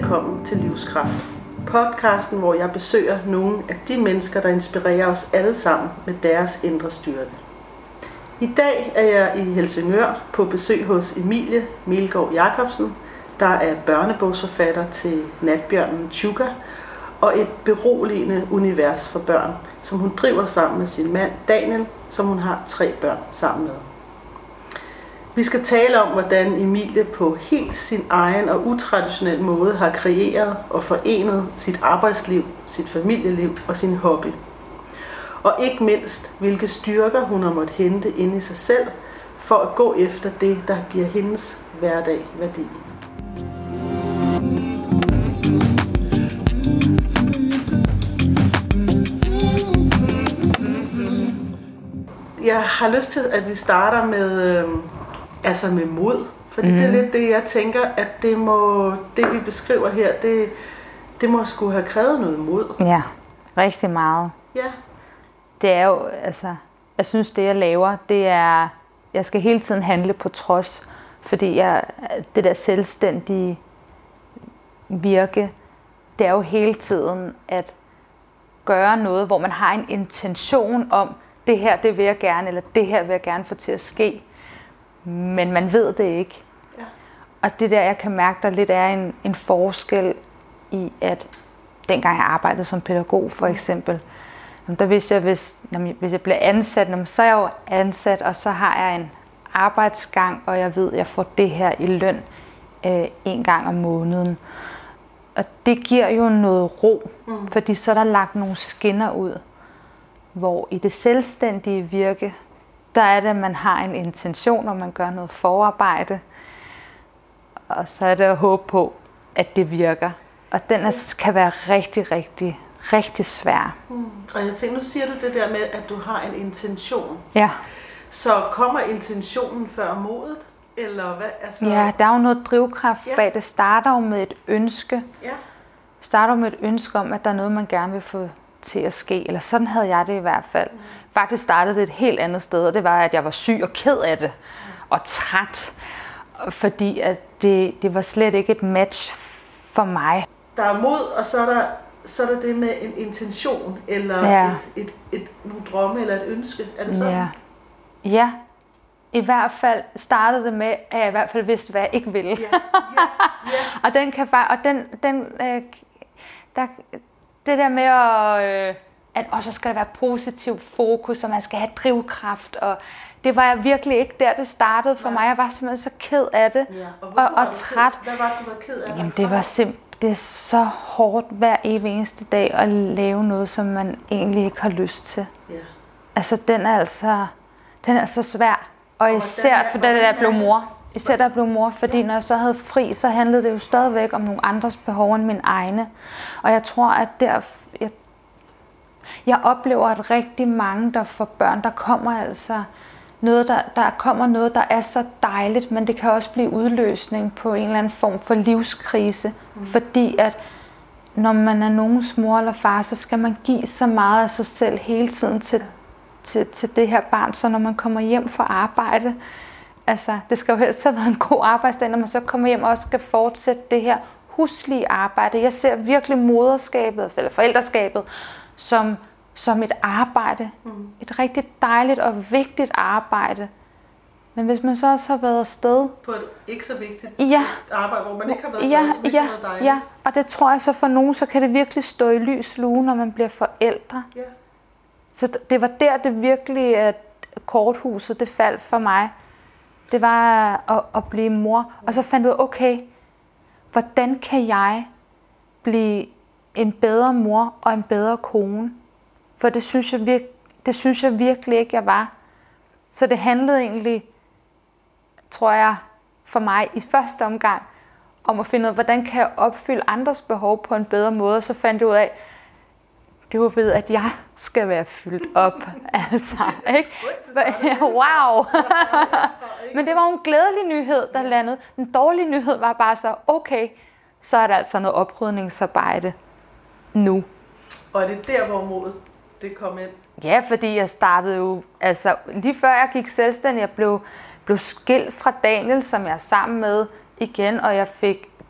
velkommen til Livskraft. Podcasten, hvor jeg besøger nogle af de mennesker, der inspirerer os alle sammen med deres indre styrke. I dag er jeg i Helsingør på besøg hos Emilie Melgaard Jacobsen, der er børnebogsforfatter til Natbjørnen Chuka og et beroligende univers for børn, som hun driver sammen med sin mand Daniel, som hun har 3 børn sammen med. Vi skal tale om, hvordan Emilie på helt sin egen og utraditionel måde har kreeret og forenet sit arbejdsliv, sit familieliv og sin hobby. Og ikke mindst, hvilke styrker hun har måttet hente inde i sig selv, for at gå efter det, der giver hendes hverdag værdi. Jeg har lyst til, at vi starter med mod. Fordi det er lidt det, jeg tænker, at det vi beskriver her, det må skulle have krævet noget mod. Ja, rigtig meget. Ja. Det er jo, jeg synes det jeg laver, det er, jeg skal hele tiden handle på trods, fordi det der selvstændige virke, det er jo hele tiden at gøre noget, hvor man har en intention om, det her det vil jeg gerne, eller det her vil jeg gerne få til at ske. Men man ved det ikke. Ja. Og det der, jeg kan mærke, der lidt er en forskel i, at dengang jeg arbejdede som pædagog for eksempel, der vidste jeg, hvis jeg bliver ansat, så er jeg jo ansat, og så har jeg en arbejdsgang, og jeg ved, at jeg får det her i løn 1 gang om måneden. Og det giver jo noget ro, fordi så er der lagt nogle skinner ud, hvor i det selvstændige virke, der er det, at man har en intention, og man gør noget forarbejde. Og så er det at håbe på, at det virker. Og den kan være rigtig, rigtig, rigtig svær. Og jeg tænker, nu siger du det der med, at du har en intention. Ja. Så kommer intentionen før modet? Eller hvad? Ja, der er jo noget drivkraft bag. Det starter jo med et ønske. Ja. Det starter jo med et ønske om, at der er noget, man gerne vil få til at ske. Eller sådan havde jeg det i hvert fald. Faktisk startede det et helt andet sted, og det var, at jeg var syg og ked af det. Og træt. Fordi at det var slet ikke et match for mig. Der er mod, og så er der det med en intention, eller nogle drømme, eller et ønske. Er det sådan? Ja. I hvert fald startede det med, at jeg i hvert fald vidste, hvad jeg ikke ville. Ja. Og den kan det der med at også skal der være positiv fokus, og man skal have drivkraft, og det var jeg virkelig ikke der, det startede for mig. Jeg var simpelthen så ked af det, og træt. Hvad var det, du var ked af? Jamen, det er så hårdt hver evig eneste dag at lave noget, som man egentlig ikke har lyst til. Ja. Den er så svær. Og især for da jeg blev mor. Især da jeg blev mor, fordi når jeg så havde fri, så handlede det jo stadigvæk om nogle andres behov end mine egne. Og jeg tror, at jeg oplever, at rigtig mange, der får børn, der kommer noget, der er så dejligt, men det kan også blive udløsning på en eller anden form for livskrise. Fordi at når man er nogens mor eller far, så skal man give så meget af sig selv hele tiden til det her barn, så når man kommer hjem fra arbejde, det skal jo helst have været en god arbejdsdag, når man så kommer hjem og også skal fortsætte det her huslige arbejde. Jeg ser virkelig moderskabet, eller forældreskabet, som et arbejde. Et rigtig dejligt og vigtigt arbejde. Men hvis man så også har været afsted på et ikke så vigtigt arbejde, hvor man ikke har været glad, så ikke noget dejligt. Ja, og det tror jeg så for nogen, så kan det virkelig stå i lys lue, når man bliver forældre. Ja. Så det var der, det virkelig, at korthuset, det faldt for mig. Det var at blive mor. Og så fandt jeg ud, okay, hvordan kan jeg blive en bedre mor og en bedre kone? For det synes jeg virkelig ikke, jeg var. Så det handlede egentlig, tror jeg, for mig i første omgang, om at finde ud af, hvordan kan jeg opfylde andres behov på en bedre måde. Og så fandt jeg ud af, det var ved, at jeg skal være fyldt op. Ikke? Wow! Men det var en glædelig nyhed, der landede. Den dårlige nyhed var bare så, okay, så er der altså noget oprydningsarbejde nu. Og er det der, hvor modet det kom ind? Ja, fordi jeg startede jo, lige før jeg gik selvstændig, jeg blev skilt fra Daniel, som jeg er sammen med igen, og jeg fik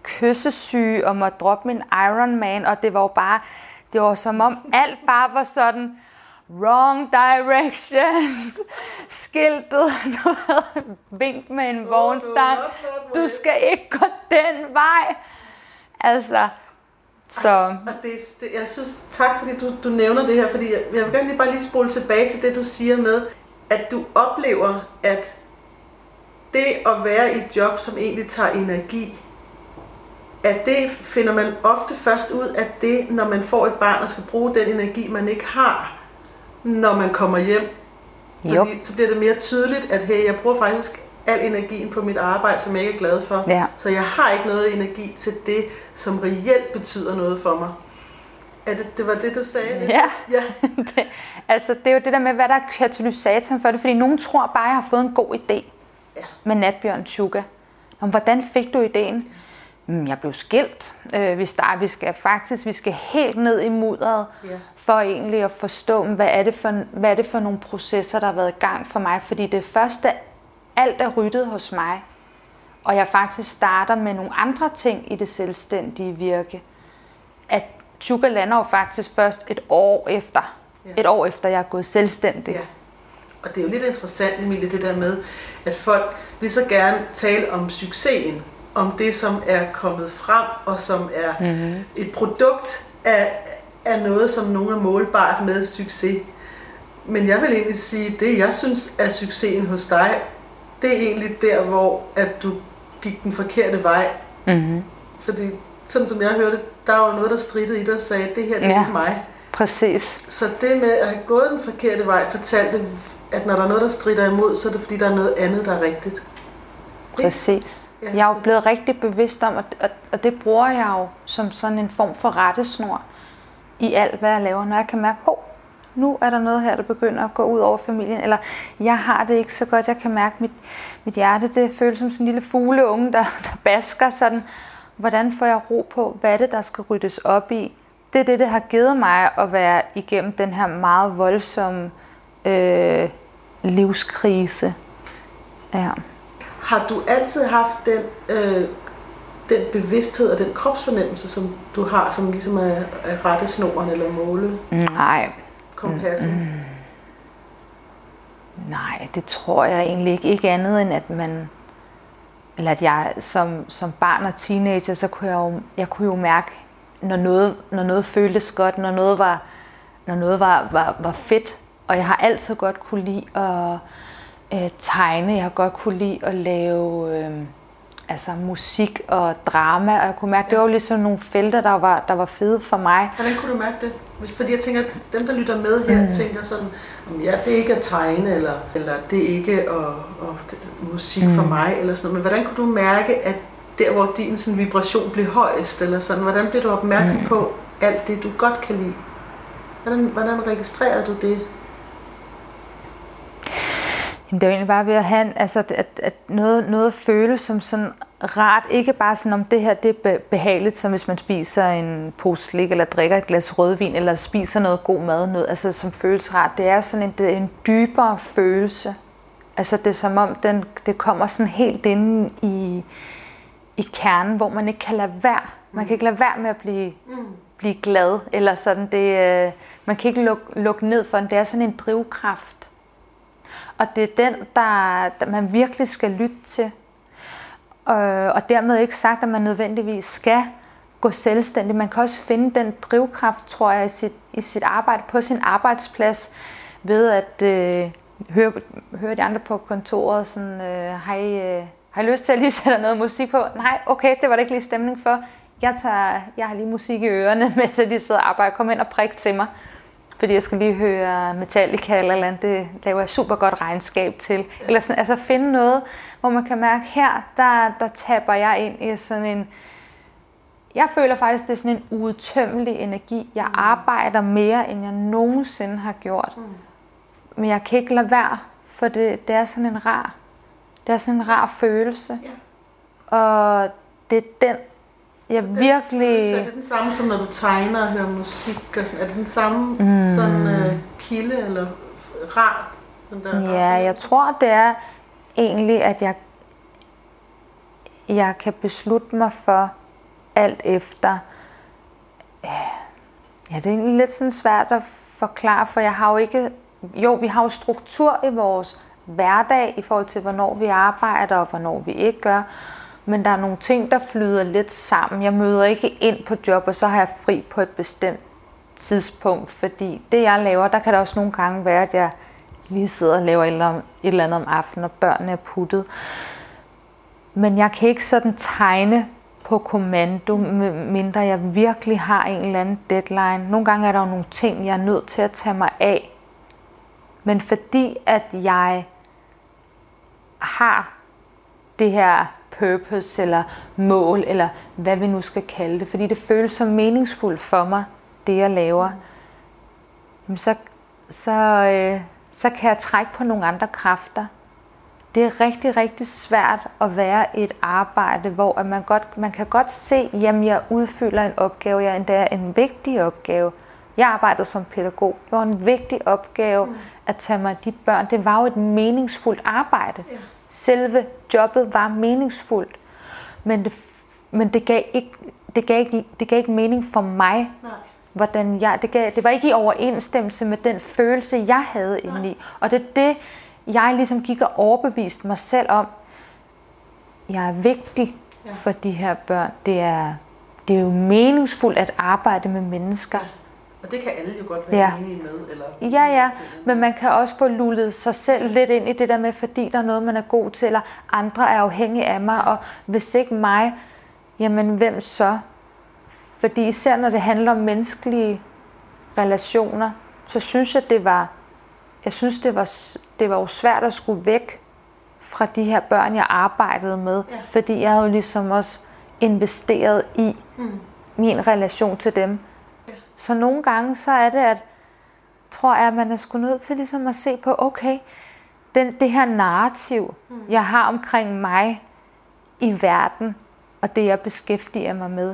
kyssesyge og måtte droppe min Ironman, og det var som om alt bare var sådan wrong directions, skiltet, vink med en vognstang, du skal ikke gå den vej. Altså, så... Og jeg synes, tak fordi du nævner det her, fordi jeg vil gerne bare lige spole tilbage til det, du siger med, at du oplever, at det at være i et job, som egentlig tager energi, at det finder man ofte først ud af det, når man får et barn og skal bruge den energi, man ikke har, når man kommer hjem. Fordi så bliver det mere tydeligt, at hey, jeg bruger faktisk al energien på mit arbejde, som jeg ikke er glad for. Ja. Så jeg har ikke noget energi til det, som reelt betyder noget for mig. Det var det, du sagde? Ja. Det er jo det der med, hvad der er katalysatoren for det. Fordi nogen tror bare, at jeg har fået en god idé med natbjørn Suga. Hvordan fik du ideen? Jeg blev skilt. Vi skal helt ned i mudderet for egentlig at forstå, hvad er det for nogle processer, der har været i gang for mig. Fordi det første, alt er ryddet hos mig. Og jeg faktisk starter med nogle andre ting i det selvstændige virke. At Suga lander jo faktisk først et år efter. Et år efter, jeg er gået selvstændig. Ja. Og det er jo lidt interessant, Emilie, det der med, at folk vil så gerne tale om succesen, om det, som er kommet frem, og som er et produkt af noget, som nogen er målbart med succes. Men jeg vil egentlig sige, at det, jeg synes er succesen hos dig, det er egentlig der, hvor at du gik den forkerte vej. Mm-hmm. Fordi, sådan som jeg hørte, der var noget, der strittede i dig og sagde, at det her, det er ikke mig. Præcis. Så det med at have gået den forkerte vej, fortalte, at når der er noget, der stritter imod, så er det fordi, der er noget andet, der er rigtigt. Præcis. Ja, jeg er jo blevet rigtig bevidst om, og det bruger jeg jo som sådan en form for rettesnor i alt, hvad jeg laver. Når jeg kan mærke, nu er der noget her, der begynder at gå ud over familien, eller jeg har det ikke så godt, jeg kan mærke mit hjerte, det føles som sådan en lille fugleunge, der basker sådan. Hvordan får jeg ro på? Hvad er det, der skal ryddes op i? Det er det har givet mig at være igennem den her meget voldsomme livskrise. Ja. Har du altid haft den bevidsthed og den kropsfornemmelse, som du har, som ligesom er rettesnoren eller måle? Nej. Kompasset? Nej, det tror jeg egentlig ikke. Ikke andet end at jeg som barn og teenager, så kunne jeg kunne jo mærke, når noget føltes godt, når noget var fedt. Og jeg har altid godt kunne lide at tegne. Jeg har godt kunne lide at lave musik og drama. Og jeg kunne mærke, det var ligesom nogle felter, der var fede for mig. Hvordan kunne du mærke det? Fordi jeg tænker, at dem, der lytter med her, tænker sådan, det er ikke at tegne, eller det er ikke musik for mig, eller sådan noget. Men hvordan kunne du mærke, at der, hvor din sådan, vibration blev højest, eller sådan, hvordan blev du opmærksom på alt det, du godt kan lide? Hvordan registrerede du det? Jamen, det er jo egentlig bare ved at have, at noget føles som sådan rart. Ikke bare sådan, om det her det er behageligt, som hvis man spiser en pose slik, eller drikker et glas rødvin, eller spiser noget god mad, noget, som føles rart. Det er sådan en dybere følelse. Altså det er som om, det kommer sådan helt inde i kernen, hvor man ikke kan lade være. Man kan ikke lade være med at blive glad, eller sådan. Man kan ikke lukke ned for den. Det er sådan en drivkraft. Og det er den, der man virkelig skal lytte til. Og dermed ikke sagt, at man nødvendigvis skal gå selvstændig. Man kan også finde den drivkraft, tror jeg, i sit arbejde, på sin arbejdsplads, ved at høre de andre på kontoret, sådan, har I lyst til at lige sætte noget musik på? Nej, okay, det var der ikke lige stemning for. Jeg har lige musik i ørerne, mens jeg lige sidder og arbejder. Kom ind og prik til mig. Fordi jeg skal lige høre Metallica eller andet, det laver jeg super godt regnskab til. Eller sådan, altså finde noget, hvor man kan mærke, her, der tapper jeg ind i sådan en... Jeg føler faktisk, det er sådan en uudtømmelig energi. Jeg arbejder mere, end jeg nogensinde har gjort. Men jeg kan ikke lade være, for det er sådan en rar følelse. Og det er den, jeg så virkelig... Så er det den samme, som når du tegner og hører musik? Og sådan, er det den samme sådan, kilde eller rart? Jeg tror, det er egentlig, at jeg kan beslutte mig for alt efter. Ja, det er egentlig lidt sådan svært at forklare, for jeg har jo ikke... Jo, vi har jo struktur i vores hverdag i forhold til, hvornår vi arbejder og hvornår vi ikke gør. Men der er nogle ting, der flyder lidt sammen. Jeg møder ikke ind på job, og så har jeg fri på et bestemt tidspunkt. Fordi det, jeg laver, der kan der også nogle gange være, at jeg lige sidder og laver et eller andet om aftenen, og børnene er puttet. Men jeg kan ikke sådan tegne på kommando, mindre jeg virkelig har en eller anden deadline. Nogle gange er der jo nogle ting, jeg er nødt til at tage mig af. Men fordi at jeg har det her purpose eller mål, eller hvad vi nu skal kalde det, fordi det føles så meningsfuldt for mig, det jeg laver, så kan jeg trække på nogle andre kræfter. Det er rigtig, rigtig svært at være i et arbejde, hvor man kan godt se, at jeg udfylder en opgave, jeg endda en vigtig opgave. Jeg arbejdede som pædagog. Det var en vigtig opgave at tage mig af de børn. Det var jo et meningsfuldt arbejde. Ja. Selve jobbet var meningsfuldt. Men det gav ikke mening for mig. Nej. Det var ikke i overensstemmelse med den følelse, jeg havde indeni. Og det er det, jeg ligesom gik og overbeviste mig selv om. Jeg er vigtig for de her børn. Det er jo meningsfuldt at arbejde med mennesker. Ja. Og det kan alle jo godt være enige med. Eller ja, men man kan også få lullet sig selv lidt ind i det der med, fordi der er noget, man er god til, eller andre er afhængige af mig, og hvis ikke mig, jamen hvem så? Fordi især når det handler om menneskelige relationer, så synes jeg, det var jo svært at skulle væk fra de her børn, jeg arbejdede med, fordi jeg havde jo ligesom også investeret i min relation til dem. Så nogle gange så er det, tror jeg, at man er sgu nødt til ligesom at se på, okay, det her narrativ, jeg har omkring mig i verden, og det jeg beskæftiger mig med,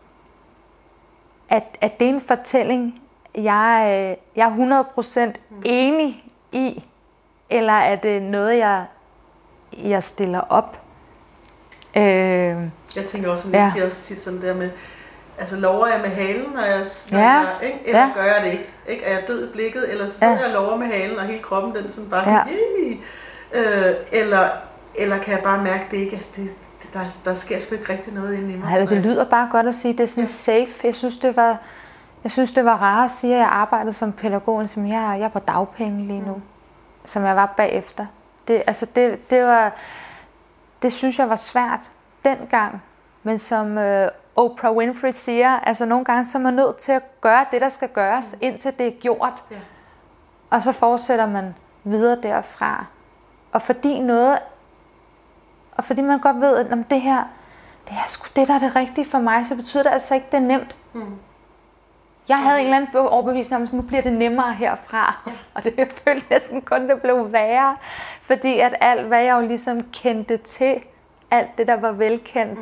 at det er en fortælling, jeg er 100% enig i, eller er det noget, jeg stiller op? Jeg tænker også, jeg siger også tit sådan der med, altså lover jeg med halen, når jeg eller gør jeg det ikke? Er jeg død i blikket, eller så sidder jeg og lover med halen, og hele kroppen den sådan bare sådan, eller kan jeg bare mærke, det ikke, altså der sker sgu ikke rigtig noget inde i mig. Altså, det lyder bare godt at sige, det er sådan safe. Jeg synes det var rart at sige, at jeg arbejdede som pædagog, som jeg er på dagpenge lige nu, som jeg var bagefter. Det synes jeg var svært dengang, men som Oprah Winfrey siger, altså nogle gange så er man nødt til at gøre det, der skal gøres, indtil det er gjort. Ja. Og så fortsætter man videre derfra. Og fordi man godt ved, at det her, det er sgu det, der er det rigtige for mig, så betyder det altså ikke, det er nemt. Jeg havde en eller anden overbevisning om, at nu bliver det nemmere herfra. Ja. Og det følte næsten kun, det blev værre. Fordi at alt, hvad jeg jo ligesom kendte til, alt det, der var velkendt,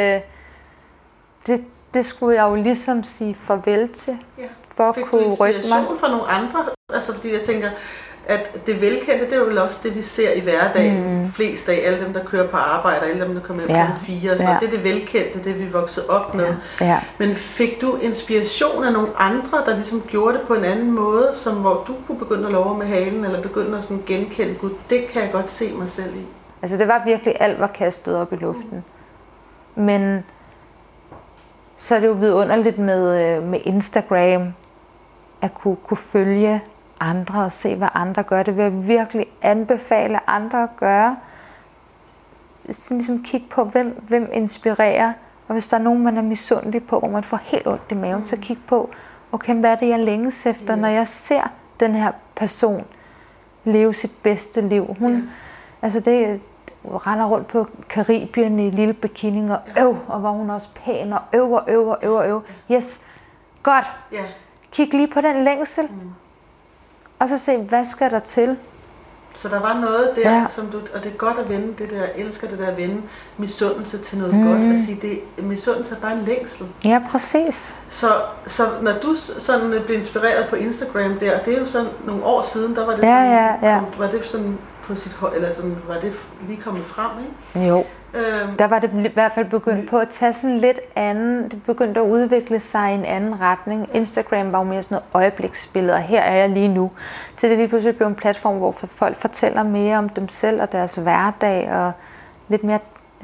det skulle jeg jo ligesom sige farvel til, for at kunne rykke mig. Fik du inspiration fra nogle andre? Altså fordi jeg tænker, at det velkendte, det er jo vel også det, vi ser i hverdagen. Flest af alle dem, der kører på arbejde, alle dem, der kommer hjem på 4. Så det er det velkendte, det vi voksede op med. Ja. Men fik du inspiration af nogle andre, der ligesom gjorde det på en anden måde, som hvor du kunne begynde at love med halen, eller begynde at sådan genkende, gud, det kan jeg godt se mig selv i? Altså det var virkelig, alt var kastet op i luften. Men så er det jo vidunderligt med Instagram, at kunne følge andre og se, hvad andre gør. Det vil jeg virkelig anbefale andre at gøre. Så ligesom kigge på, hvem inspirerer. Og hvis der er nogen, man er misundelig på, hvor man får helt ondt i maven, så kig på, okay, hvad er det, jeg længes efter, når jeg ser den her person leve sit bedste liv. Hun, altså det render rundt på Karibien i lille bikini og var hun også pæn og øver. Yes, godt. Kig lige på den længsel. Og så se, hvad skal der til? Så der var noget der, som du, og det er godt at vende det der, jeg elsker det der at vende misundelse til noget godt, at sige, misundelse er bare en længsel. Ja, præcis. Så når du sådan blev inspireret på Instagram der, det er jo sådan nogle år siden, der var det var det sådan på sit hold, eller sådan, var det lige kommet frem, ikke? Jo. Der var det i hvert fald begyndt på at tage sådan lidt anden, det begyndte at udvikle sig i en anden retning. Instagram var jo mere sådan noget øjebliksbilleder, og her er jeg lige nu. Til det lige pludselig blev en platform, hvor folk fortæller mere om dem selv og deres hverdag, og lidt mere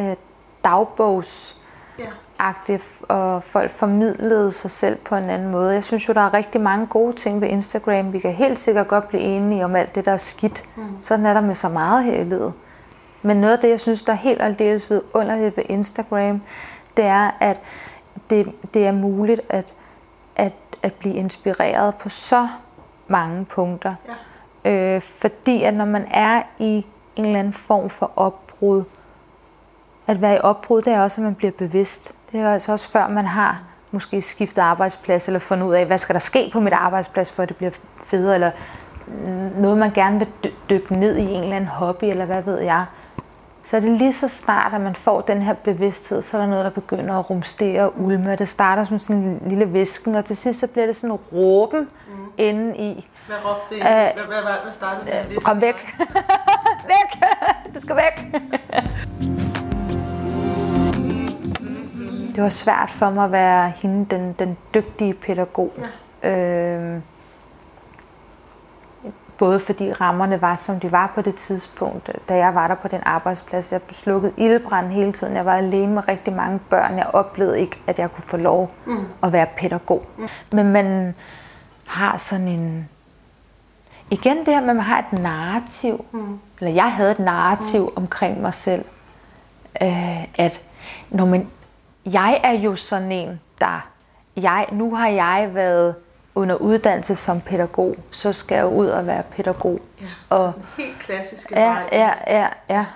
dagbogsagtigt, og folk formidlede sig selv på en anden måde. Jeg synes jo, der er rigtig mange gode ting ved Instagram. Vi kan helt sikkert godt blive enige om alt det, der er skidt. Sådan er der med så meget her i livet. Men noget af det, jeg synes, der er helt aldeles vidunderligt ved Instagram, det er, at det er muligt at blive inspireret på så mange punkter. Ja. Fordi at når man er i en eller anden form for opbrud, at være i opbrud, det er også, at man bliver bevidst. Det er altså også før man har måske skiftet arbejdsplads, eller fundet ud af, hvad skal der ske på mit arbejdsplads, for at det bliver federe, eller noget, man gerne vil dykke ned i en eller anden hobby, eller hvad ved jeg. Så er det lige så snart, at man får den her bevidsthed, så er der noget, der begynder at rumstere og ulme. Det starter som sådan en lille hvisken, og til sidst så bliver det sådan en råben inde i. Hvad råbte det? Hvad startede det med? Kom væk! Væk! Du skal væk! Det var svært for mig at være hende, den dygtige pædagog. Ja. Både fordi rammerne var, som de var på det tidspunkt, da jeg var der på den arbejdsplads. Jeg slukkede ildebrand hele tiden. Jeg var alene med rigtig mange børn. Jeg oplevede ikke, at jeg kunne få lov at være pædagog. Men man har sådan en... Igen det her med, at man har et narrativ. Eller jeg havde et narrativ omkring mig selv. At når man... Jeg er jo sådan en, der... Nu har jeg været under uddannelse som pædagog, så skal jeg ud og være pædagog. Ja, og helt klassiske vej. Ja.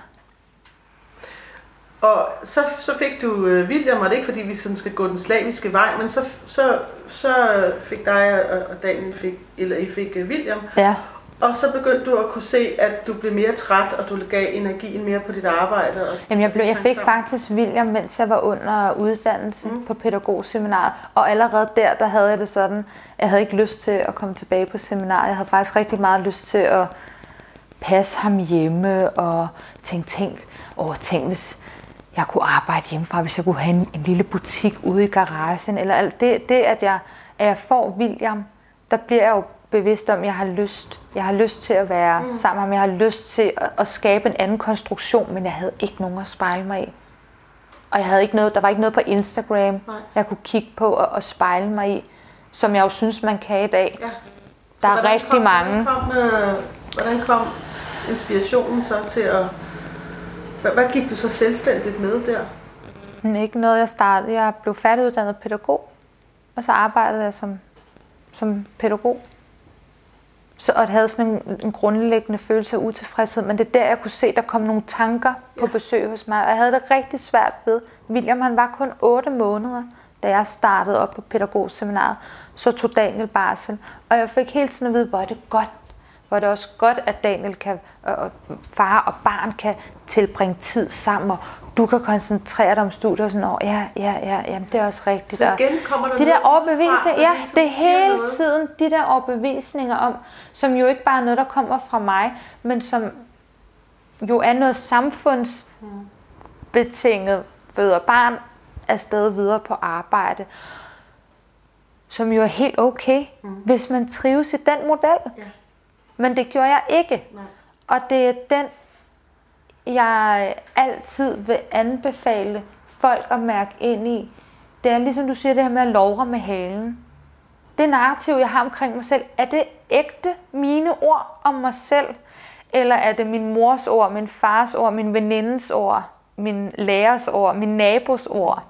Og så fik du William, og det er ikke fordi vi sådan skal gå den slaviske vej, men så fik dig og Daniel fik William. Ja. Og så begyndte du at kunne se, at du blev mere træt, og du gav energien mere på dit arbejde. Jamen jeg fik faktisk William, mens jeg var under uddannelse på pædagogseminaret. Og allerede der havde jeg det sådan, jeg havde ikke lyst til at komme tilbage på seminaret. Jeg havde faktisk rigtig meget lyst til at passe ham hjemme og tænke, hvis jeg kunne arbejde hjemmefra, hvis jeg kunne have en lille butik ude i garagen. Eller alt det at jeg får William, der bliver jeg jo bevidst om, at jeg har lyst til at være sammen med ham. Jeg har lyst til at skabe en anden konstruktion, men jeg havde ikke nogen at spejle mig i. Og der var ikke noget på Instagram, jeg kunne kigge på og spejle mig i, som jeg jo synes, man kan i dag. Ja. Der er rigtig mange. Hvordan kom inspirationen så til at... Hvad gik du så selvstændigt med der? Ikke noget, jeg startede. Jeg blev færdiguddannet pædagog, og så arbejdede jeg som pædagog. Og jeg havde sådan en grundlæggende følelse af utilfredshed, men det er der, jeg kunne se, der kom nogle tanker på besøg hos mig. Og jeg havde det rigtig svært ved. William, han var kun 8 måneder, da jeg startede op på pædagogseminaret. Så tog Daniel barsel, og jeg fik hele tiden at vide, hvor er det godt. Hvor er det også godt, at Daniel og far og barn kan tilbringe tid sammen, og du kan koncentrere dig om studiet og sådan, jamen det er også rigtigt. Så igen kommer der de der overbevisninger, ja, det er hele tiden de der overbevisninger om, som jo ikke bare er noget, der kommer fra mig, men som jo er noget samfundsbetinget, føder barn afsted videre på arbejde, som jo er helt okay, hvis man trives i den model. Ja. Men det gjorde jeg ikke. Nej. Og det er den, jeg altid vil anbefale folk at mærke ind i. Det er ligesom du siger, det her med at lovre med halen. Det narrativ, jeg har omkring mig selv, er det ægte mine ord om mig selv? Eller er det min mors ord, min fars ord, min venindes ord, min lærers ord, min nabos ord?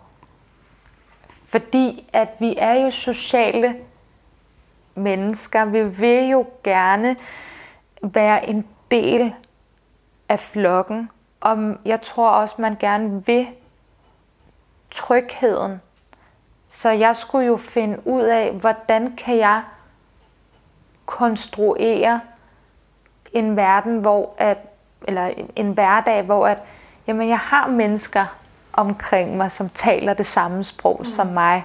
Fordi at vi er jo sociale mennesker. Vi vil jo gerne være en del af flokken. Og jeg tror også, man gerne vil trygheden. Så jeg skulle jo finde ud af, hvordan kan jeg konstruere en verden, en hverdag, hvor jeg har mennesker omkring mig, som taler det samme sprog som mig.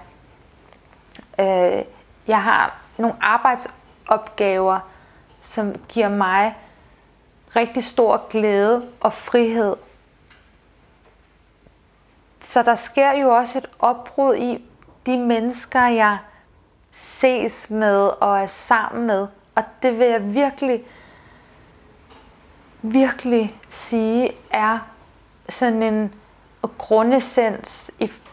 Jeg har nogle arbejdsopgaver, som giver mig rigtig stor glæde og frihed. Så der sker jo også et opbrud i de mennesker, jeg ses med og er sammen med. Og det vil jeg virkelig sige er sådan en grundessens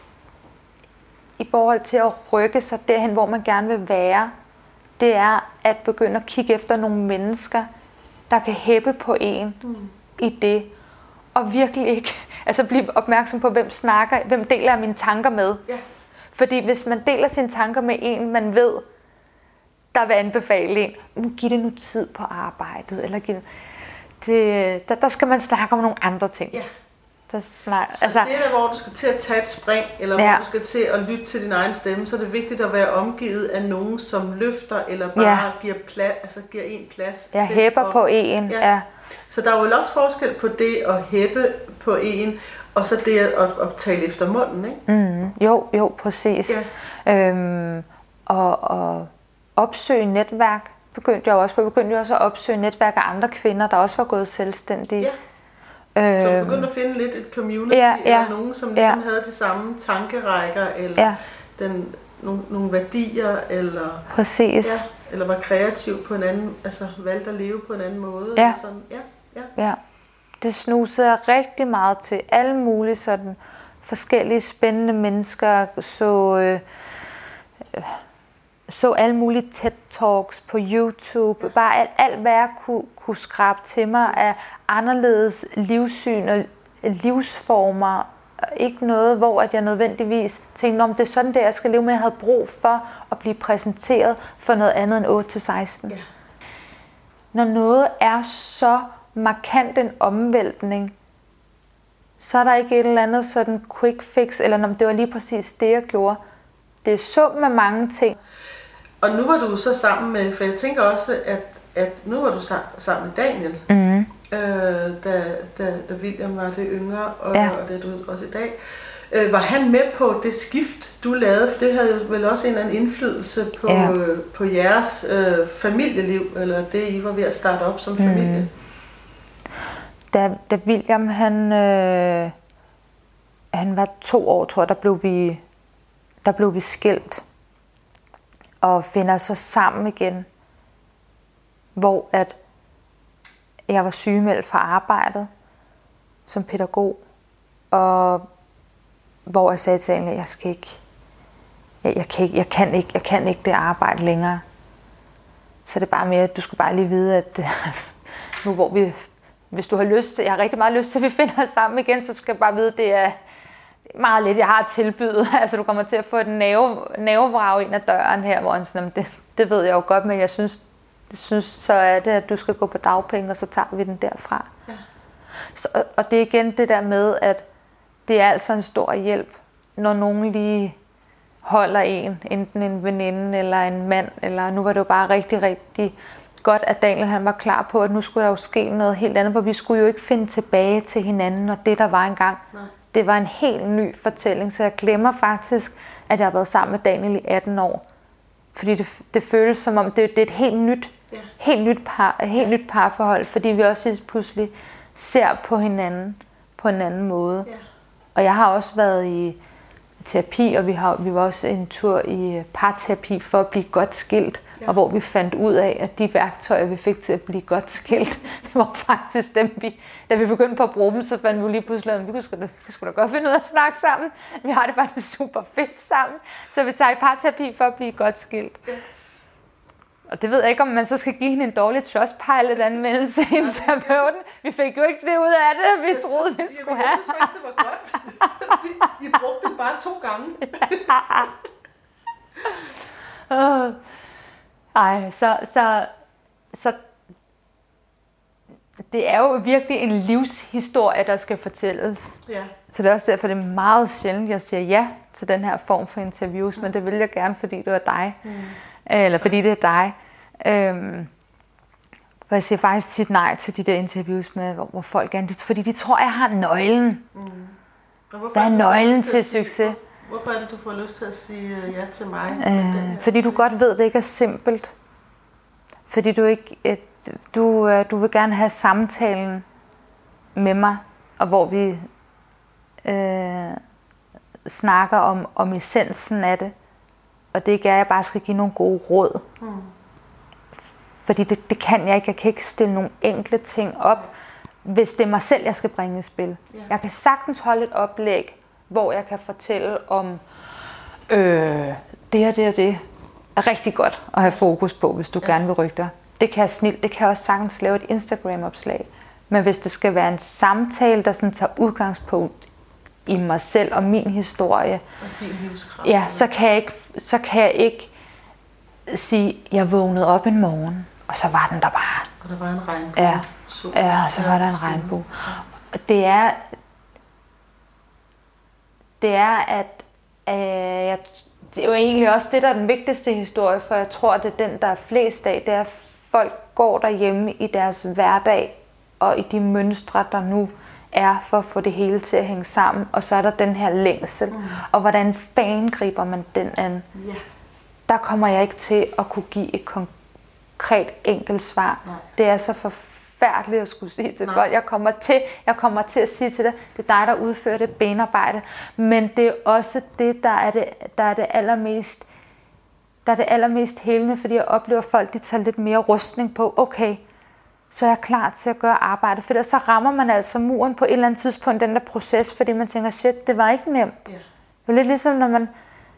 i forhold til at rykke sig derhen, hvor man gerne vil være. Det er at begynde at kigge efter nogle mennesker, der kan hæppe på en i det. Og virkelig ikke, altså blive opmærksom på, hvem deler jeg mine tanker med. Ja. Fordi hvis man deler sine tanker med en, man ved, der vil anbefale en, giv det nu tid på arbejdet, eller der skal man snakke om nogle andre ting. Ja. Så det er der, hvor du skal til at tage et spring, eller hvor du skal til at lytte til din egen stemme, så er det vigtigt at være omgivet af nogen, som løfter, eller bare giver en plads. Jeg hæpper på en. Ja. Så der er jo også forskel på det at hæppe på en, og så det at tale efter munden, ikke? Jo, præcis. Ja. Og opsøge netværk begyndte jeg også at opsøge netværk af andre kvinder, der også var gået selvstændige. Ja. Så du begyndte at finde lidt et community, eller nogen, som ligesom havde de samme tankerækker, eller nogle værdier, eller, præcis. Eller var kreativ på en anden, altså valgte at leve på en anden måde. Ja. Eller sådan. Ja. Det snusede jeg rigtig meget til. Alle mulige sådan forskellige spændende mennesker, så alle mulige TED-talks på YouTube. Bare alt hvad jeg kunne skrabe til mig af anderledes livssyn og livsformer. Ikke noget, hvor jeg nødvendigvis tænkte, om det er sådan, det jeg skal leve, men jeg havde brug for at blive præsenteret for noget andet end 8-16. Ja. Når noget er så markant en omvæltning, så er der ikke et eller andet sådan quick fix, eller om det var lige præcis det, jeg gjorde. Det er summen af mange ting. Og nu var du så sammen med, for jeg tænker også, at nu var du sammen med Daniel, da William var det yngre, og det er du også i dag. Var han med på det skift, du lavede? For det havde jo vel også en eller anden indflydelse på jeres familieliv, eller det, I var ved at starte op som familie. Da William han var 2 år, tror jeg, der blev vi skilt og finder så sammen igen, hvor at jeg var sygemeldt fra arbejdet som pædagog, og hvor jeg sagde til hende, at jeg kan ikke det arbejde længere. Så det er bare mere, at du skal bare lige vide, at nu hvor hvis du har lyst, jeg har rigtig meget lyst til, at vi finder os sammen igen, så skal jeg bare vide, at det er meget lidt, jeg har at tilbyde. Altså du kommer til at få et nervevrag ind ad døren her, hvor det ved jeg jo godt, men jeg synes så er det, at du skal gå på dagpenge, og så tager vi den derfra. Ja. Og det er igen det der med, at det er altså en stor hjælp, når nogen lige holder enten en veninde eller en mand, eller nu var det jo bare rigtig, rigtig godt, at Daniel han var klar på, at nu skulle der jo ske noget helt andet, hvor vi skulle jo ikke finde tilbage til hinanden, og det der var engang. Nej. Det var en helt ny fortælling, så jeg glemmer faktisk, at jeg har været sammen med Daniel i 18 år. Fordi det føles som om, det er et helt nyt parforhold, fordi vi også pludselig ser på hinanden på en anden måde. Ja. Og jeg har også været i terapi, og vi var også en tur i parterapi for at blive godt skilt, og hvor vi fandt ud af, at de værktøjer, vi fik til at blive godt skilt, det var faktisk dem, da vi begyndte på at bruge dem, så fandt vi lige pludselig, at vi skulle da godt finde ud af at snakke sammen. Vi har det faktisk super fedt sammen, så vi tager i parterapi for at blive godt skilt. Ja. Og det ved jeg ikke, om man så skal give hende en dårlig Trustpilot-anmeldelse i terapeuten. Vi fik jo ikke det ud af det, vi troede, vi skulle have. Jeg synes faktisk, det var godt. I brugte det bare 2 gange. Så det er jo virkelig en livshistorie, der skal fortælles. Ja. Så det er også derfor, det er meget sjældent, jeg siger ja til den her form for interviews, men det vil jeg gerne, fordi det er dig. Eller fordi det er dig. For jeg siger faktisk tit nej til de der interviews med, hvor folk gerne, fordi de tror, jeg har nøglen. Hvad er nøglen til succes? Hvorfor er det, du får lyst til at sige ja til mig? Fordi du godt ved, det ikke er simpelt. Fordi du ikke, du vil gerne have samtalen med mig, og hvor vi snakker om essensen af det. Og det ikke er, at jeg bare skal give nogle gode råd. Fordi det kan jeg ikke. Jeg kan ikke stille nogle enkle ting op, hvis det er mig selv, jeg skal bringe i spil. Jeg kan sagtens holde et oplæg, hvor jeg kan fortælle om det og det og det. Er rigtig godt at have fokus på, hvis du gerne vil rykke dig. Det kan jeg snilt. Det kan jeg også sagtens lave et Instagram-opslag. Men hvis det skal være en samtale, der sådan tager udgangspunkt i mig selv og min historie, og din livskraft, ja, så kan jeg ikke sige, jeg vågnede op en morgen, og så var den der bare. Og der var en regnbue. Ja, og så var der en regnbue. Det er, at det er jo egentlig også det, der er den vigtigste historie, for jeg tror, at det er den, der er flest af. Det er, at folk går derhjemme i deres hverdag, og i de mønstre, der nu er for at få det hele til at hænge sammen. Og så er der den her længsel. Og hvordan fanden griber man den an? Yeah. Der kommer jeg ikke til at kunne give et konkret enkelt svar. Nej. Det er så forfærdeligt at skulle sige til folk. Jeg kommer til at sige til dig, det er dig, der udfører det benarbejde. Men det er også det, der er det allermest helende, fordi jeg oplever, at folk de tager lidt mere rustning på. Okay, så er jeg klar til at gøre arbejdet. For så rammer man altså muren på et eller andet tidspunkt, den der proces, fordi man tænker, shit, det var ikke nemt. Yeah. Det er lidt ligesom, når man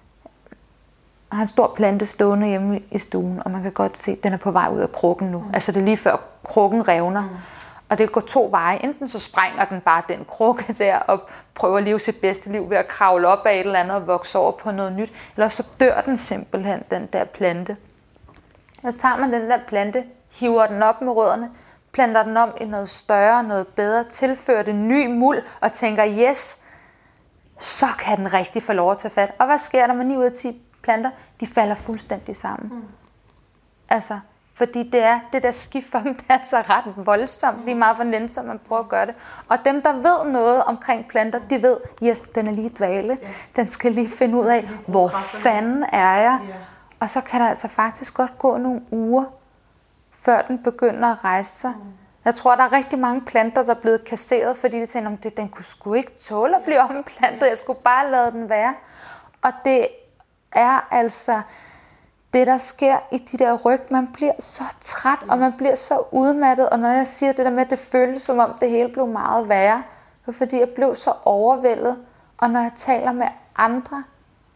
har en stor plante stående hjemme i stuen, og man kan godt se, at den er på vej ud af krukken nu. Altså det er lige før krukken revner. Og det går to veje. Enten så sprænger den bare den krukke der, og prøver at leve sit bedste liv ved at kravle op af et eller andet og vokse over på noget nyt. Eller så dør den simpelthen, den der plante. Så tager man den der plante, hiver den op med rødderne, planter den om i noget større, noget bedre, tilfører det ny muld og tænker, yes, så kan den rigtig få lov at tage fat. Og hvad sker der med 9 ud af 10 planter? De falder fuldstændig sammen. Altså, fordi det der skift for dem, det er altså ret voldsomt, lige meget hvor nænsomt man prøver at gøre det. Og dem, der ved noget omkring planter, de ved, yes, den er lige dvale. Den skal lige finde ud af, hvor fanden er jeg? Og så kan der altså faktisk godt gå nogle uger, før den begynder at rejse sig. Jeg tror, der er rigtig mange planter, der er blevet kasseret, fordi de tænker, at den kunne sgu ikke tåle at blive omplantet. Jeg skulle bare lade den være. Og det er altså det, der sker i de der ryg. Man bliver så træt, og man bliver så udmattet. Og når jeg siger det der med, at det føles som om det hele blev meget værre, det er fordi, jeg blev så overvældet. Og når jeg taler med andre,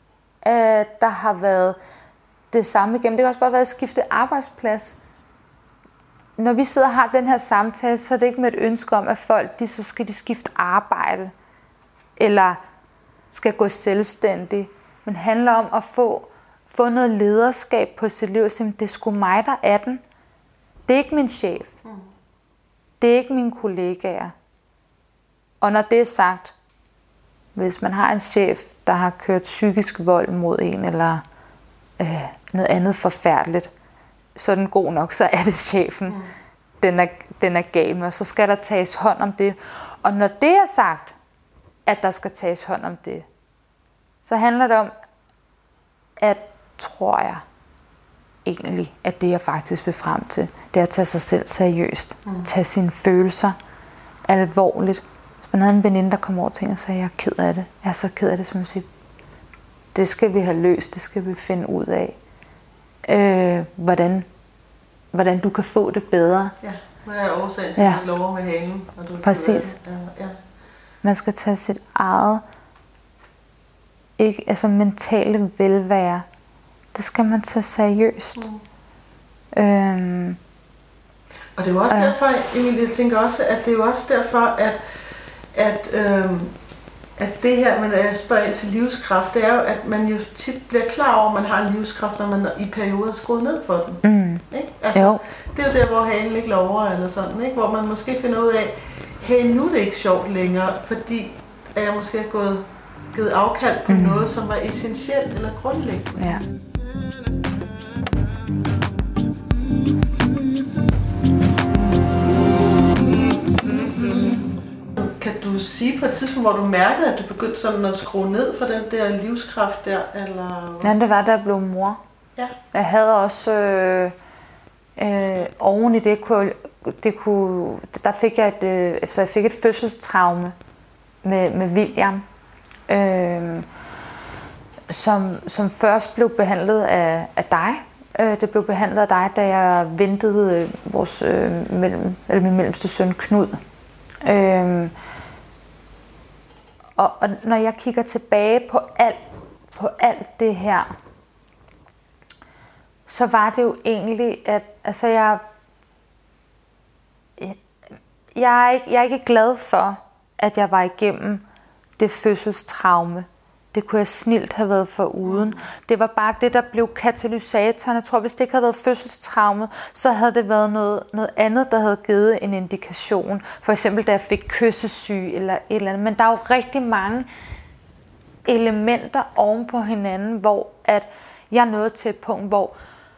der har været det samme igennem, det kan også bare være at skifte arbejdsplads. Når vi sidder og har den her samtale, så er det ikke med et ønske om, at folk så skal de skifte arbejde, eller skal gå selvstændigt, men handler om at få noget lederskab på sit liv, og sige, det er sgu mig, der er den. Det er ikke min chef. Det er ikke mine kollegaer. Og når det er sagt, hvis man har en chef, der har kørt psykisk vold mod en, eller noget andet forfærdeligt, så er den god nok, så er det chefen, den er gal med, og så skal der tages hånd om det. Og når det er sagt, at der skal tages hånd om det, så handler det om, at tror jeg egentlig, at det jeg faktisk vil frem til, det er at tage sig selv seriøst. Tage sine følelser alvorligt. Hvis man havde en veninde, der kom over til en og sagde, jeg er ked af det. Jeg er så ked af det, som man siger, det skal vi have løst, det skal vi finde ud af. Hvordan du kan få det bedre. Ja, hvad er årsagen til, at du lover med halen? Præcis. Ja. Man skal tage sit eget mentale velvære. Det skal man tage seriøst. Og det er jo også derfor, Emilie, jeg tænker også, at det er jo også derfor, at det her, når jeg spørger ind til livskraft, det er jo, at man jo tit bliver klar over, at man har en livskraft, når man i perioder skruet ned for den. Ikke? Altså, det er jo der, hvor hanen ikke lover, eller sådan, ikke? Hvor man måske finder ud af, hey, nu er det ikke sjovt længere, fordi at jeg måske har givet afkald på noget, som var essentielt eller grundlæggende. Ja. Kan du sige på et tidspunkt, hvor du mærkede, at du begyndte sådan at skrue ned for den der livskraft der? Eller? Ja, det var, da jeg blev mor. Ja. Jeg havde også Oven i det der fik jeg jeg fik et fødselstraume med William, som først blev behandlet af dig. Det blev behandlet af dig, da jeg ventede min mellemste søn Knud. Og når jeg kigger tilbage på alt det her, så var det jo egentlig, at altså jeg er ikke glad for, at jeg var igennem det fødselstraume. Det kunne jeg snilt have været foruden. Det var bare det, der blev katalysatoren. Jeg tror, hvis det ikke havde været fødselstraumet, så havde det været noget andet, der havde givet en indikation. For eksempel, da jeg fik kyssesyge eller et eller andet. Men der er jo rigtig mange elementer oven på hinanden, hvor at jeg nåede til et punkt, hvor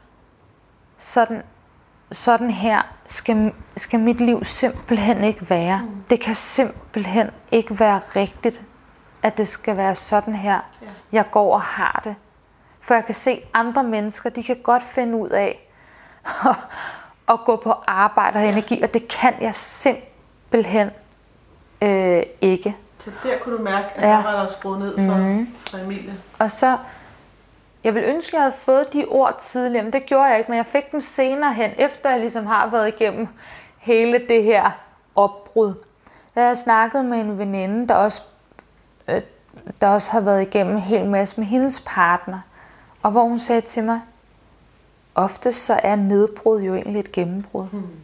sådan her skal mit liv simpelthen ikke være. Det kan simpelthen ikke være rigtigt, at det skal være sådan her, jeg går og har det. For jeg kan se andre mennesker, de kan godt finde ud af at gå på arbejde og have energi, og det kan jeg simpelthen ikke. Så der kunne du mærke, at der var der skruet ned for Emilie. Og så, jeg ville ønske, at jeg havde fået de ord tidligere, men det gjorde jeg ikke, men jeg fik dem senere hen, efter jeg ligesom har været igennem hele det her opbrud. Da jeg snakkede med en veninde, der også har været igennem en hel masse med hendes partner, og hvor hun sagde til mig, ofte så er nedbrud jo egentlig et gennembrud.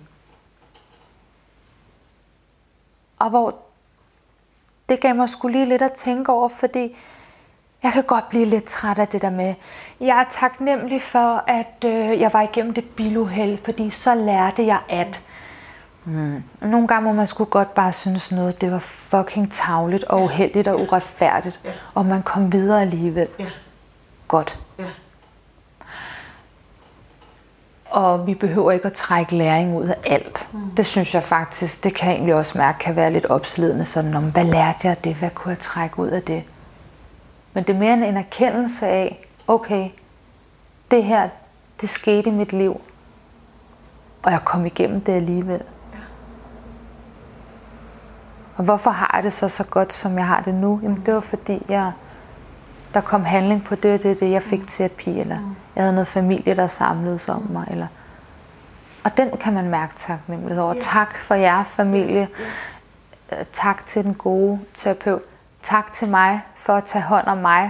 Og hvor det gav mig sgu lige lidt at tænke over, fordi jeg kan godt blive lidt træt af det der med, jeg er taknemmelig for, at jeg var igennem det biluheld, fordi så lærte jeg at. Nogle gange må man sgu godt bare synes noget, det var fucking tarveligt og uheldigt og uretfærdigt, og man kom videre alligevel. Godt. Og vi behøver ikke at trække læring ud af alt. Det synes jeg faktisk, det kan jeg egentlig også mærke, kan være lidt opslidende. Sådan om, hvad lærte jeg af det? Hvad kunne jeg trække ud af det? Men det er mere en erkendelse af, okay, det her, det skete i mit liv. Og jeg kom igennem det alligevel. Og hvorfor har jeg det så godt, som jeg har det nu? Jamen det var fordi, der kom handling på det, jeg fik terapi, eller jeg havde noget familie, der samlede sig om mig. Eller. Og den kan man mærke taknemmelighed over. Tak for jer familie. Tak til den gode terapeut. Tak til mig for at tage hånd om mig.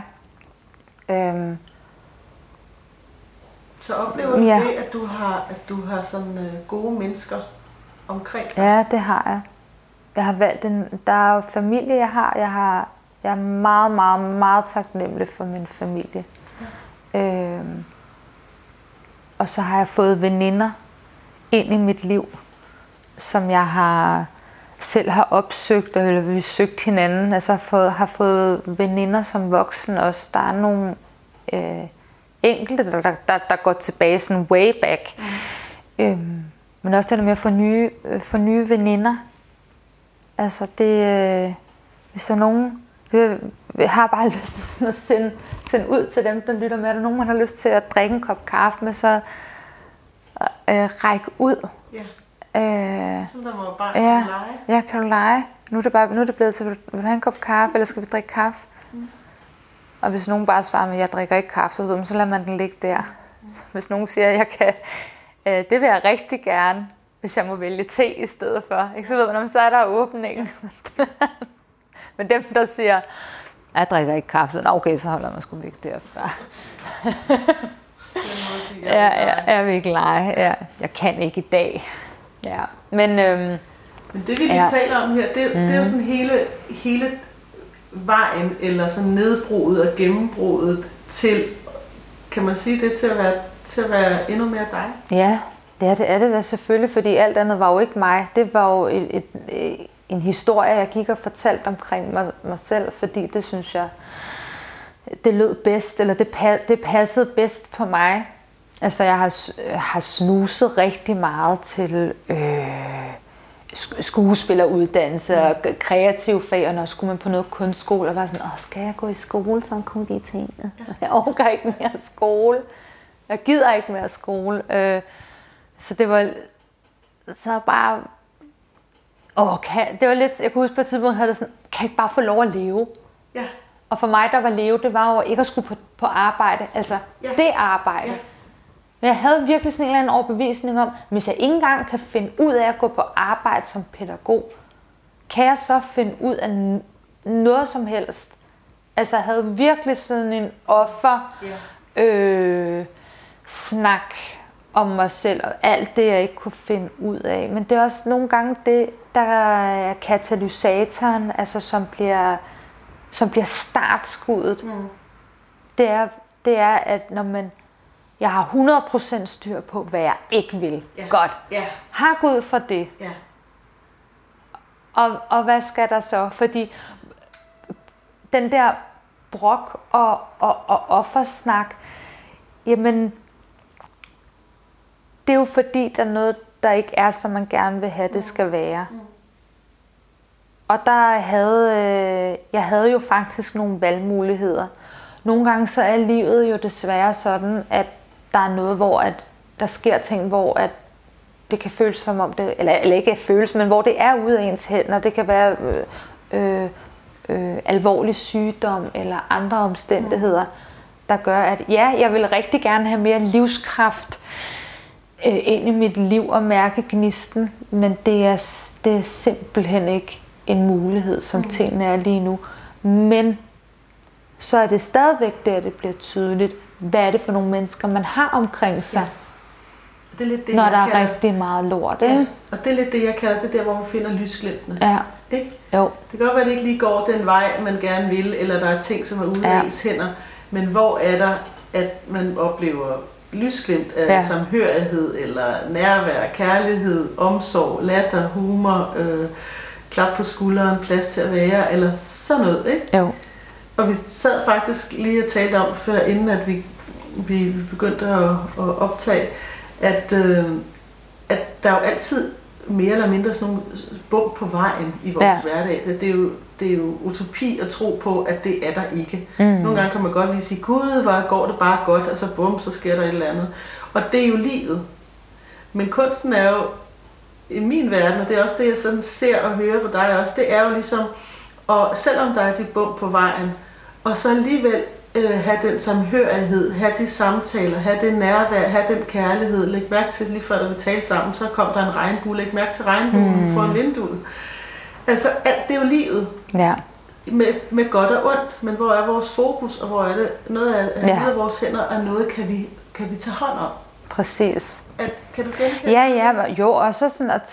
Så oplever du det, at du har sådan gode mennesker omkring dig? Ja, det har jeg. Jeg har valgt der er jo familie, jeg er meget, meget, meget taknemmelig for min familie. Og så har jeg fået veninder ind i mit liv, som jeg selv har opsøgt, eller vi søgt hinanden. Altså har fået veninder som voksen også. Der er nogle enkelte, der går tilbage sådan way back. Men også det der med at få nye veninder. Altså det, hvis der er nogen, jeg har bare lyst til sådan at sende ud til dem, der lytter med. Er der nogen, man har lyst til at drikke en kop kaffe med, så række ud. Så der må bare lege. Ja, kan du lege? Nu er det blevet til, vil du have en kop kaffe, eller skal vi drikke kaffe? Og hvis nogen bare svarer med, at jeg drikker ikke kaffe, så lader man den ligge der. Så hvis nogen siger, at jeg kan, det vil jeg rigtig gerne, hvis jeg må vælge te i stedet for. Ikke? Så ved man, så er der åbningen. Men dem, der siger, at jeg drikker ikke kaffe, så okay, så holder man sgu ligge derfra. Jeg vil ikke lege. Ja. Jeg kan ikke i dag. Ja. Men det vi lige taler om her, det er jo sådan hele vejen, eller sådan nedbruddet og gennembruddet til, kan man sige det, til at være endnu mere dig? Ja, det er det da selvfølgelig, fordi alt andet var jo ikke mig. Det var jo en historie, jeg gik og fortalte omkring mig selv, fordi det synes jeg, det lød bedst, eller det passede bedst på mig. Altså jeg har snuset rigtig meget til skuespilleruddannelse og kreative fag, og når skulle man på noget kunstskole, og var sådan, skal jeg gå i skole for at kunne de ting? Jeg orker ikke mere skole. Jeg gider ikke mere skole. Så det var så bare... det var lidt... Jeg kunne huske på et tidspunkt, havde det sådan, kan jeg ikke bare få lov at leve? Ja. Og for mig, der var leve, det var jo ikke at skulle på arbejde. Altså, det arbejde. Ja. Men jeg havde virkelig sådan en eller anden overbevisning om, hvis jeg ikke engang kan finde ud af at gå på arbejde som pædagog, kan jeg så finde ud af noget som helst. Altså, jeg havde virkelig sådan en snak om mig selv, og alt det, jeg ikke kunne finde ud af. Men det er også nogle gange det, der er katalysatoren, altså som bliver startskuddet. Det er, at når jeg har 100% styr på, hvad jeg ikke vil. Godt. Har Gud for det. Og hvad skal der så? Fordi den der brok og offersnak, jamen, det er jo fordi, der er noget, der ikke er, som man gerne vil have, det skal være. Og jeg havde jo faktisk nogle valgmuligheder. Nogle gange så er livet jo desværre sådan, at der er noget, hvor der sker ting, hvor at det kan føles som om det, eller ikke føles, men hvor det er ude af ens hænder. Det kan være alvorlig sygdom eller andre omstændigheder, der gør, at jeg vil rigtig gerne have mere livskraft ind i mit liv og mærke gnisten, men det er simpelthen ikke en mulighed, som tingene er lige nu. Men så er det stadigvæk der, det bliver tydeligt, hvad er det for nogle mennesker, man har omkring sig, det er lidt det, når der er rigtig meget lort. Ikke? Og det er lidt det, jeg kalder det der, hvor man finder lysglimtene. Ja. Ikke? Jo. Det kan godt være, at det ikke lige går den vej, man gerne vil, eller der er ting, som er ude af ens hænder, men hvor er der, at man oplever lysglimt af samhørighed, eller nærvær, kærlighed, omsorg, latter, humor, klap på skulderen, plads til at være, eller sådan noget, ikke? Jo. Og vi sad faktisk lige og talte om, før inden at vi begyndte at optage, at der er jo altid mere eller mindre sådan nogle bump på vejen i vores hverdag. Det er jo utopi at tro på, at det er der ikke. Nogle gange kan man godt lige sige, gud, hvor går det bare godt, og så bum, så sker der et eller andet. Og det er jo livet. Men kunsten er jo, i min verden, og det er også det, jeg sådan ser og hører på dig også, det er jo ligesom, og selvom der er de bump på vejen, og så alligevel have den samhørighed, have de samtaler, have det nærvær, have den kærlighed. Læg mærke til, lige før da vi talte sammen, så kom der en regnbue. Læg mærke til regnbuen foran vinduet. Altså, alt det er jo livet. Ja. Med godt og ondt, men hvor er vores fokus, og hvor er det noget af vores hænder, og noget kan vi tage hånd om. Præcis. Kan du genkende? Ja, jo, og så sådan at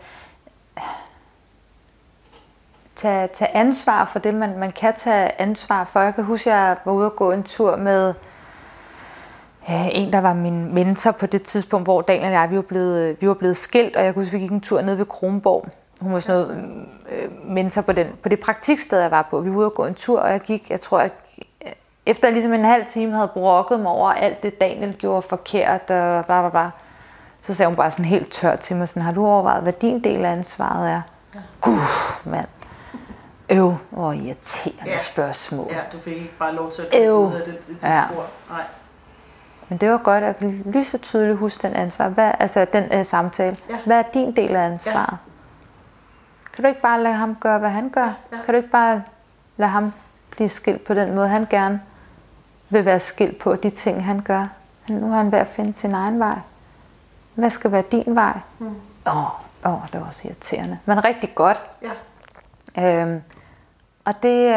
tage ansvar for det, man kan tage ansvar for. Jeg kan huske, at jeg var ude og gå en tur med en, der var min mentor på det tidspunkt, hvor Daniel og jeg, vi var blevet skilt, og jeg kunne huske, vi gik en tur ned ved Kronborg. Hun var sådan noget mentor på det praktiksted, jeg var på. Vi var ude og gå en tur, og efter ligesom en halv time havde brokket mig over alt det, Daniel gjorde forkert, og bla bla bla, så sagde hun bare sådan helt tørt til mig, sådan, har du overvejet, hvad din del af ansvaret er? Ja. Gud, mand. Hvor irriterende spørgsmål. Ja, du fik ikke bare lov til at komme ud af det spor. Nej. Men det var godt at lige så tydeligt huske den ansvar. Den samtale. Ja. Hvad er din del af ansvaret? Ja. Kan du ikke bare lade ham gøre, hvad han gør? Ja. Kan du ikke bare lade ham blive skilt på den måde, han gerne vil være skilt på, de ting, han gør? Nu har han ved at finde sin egen vej. Hvad skal være din vej? Det var også irriterende. Men rigtig godt. Ja. Og det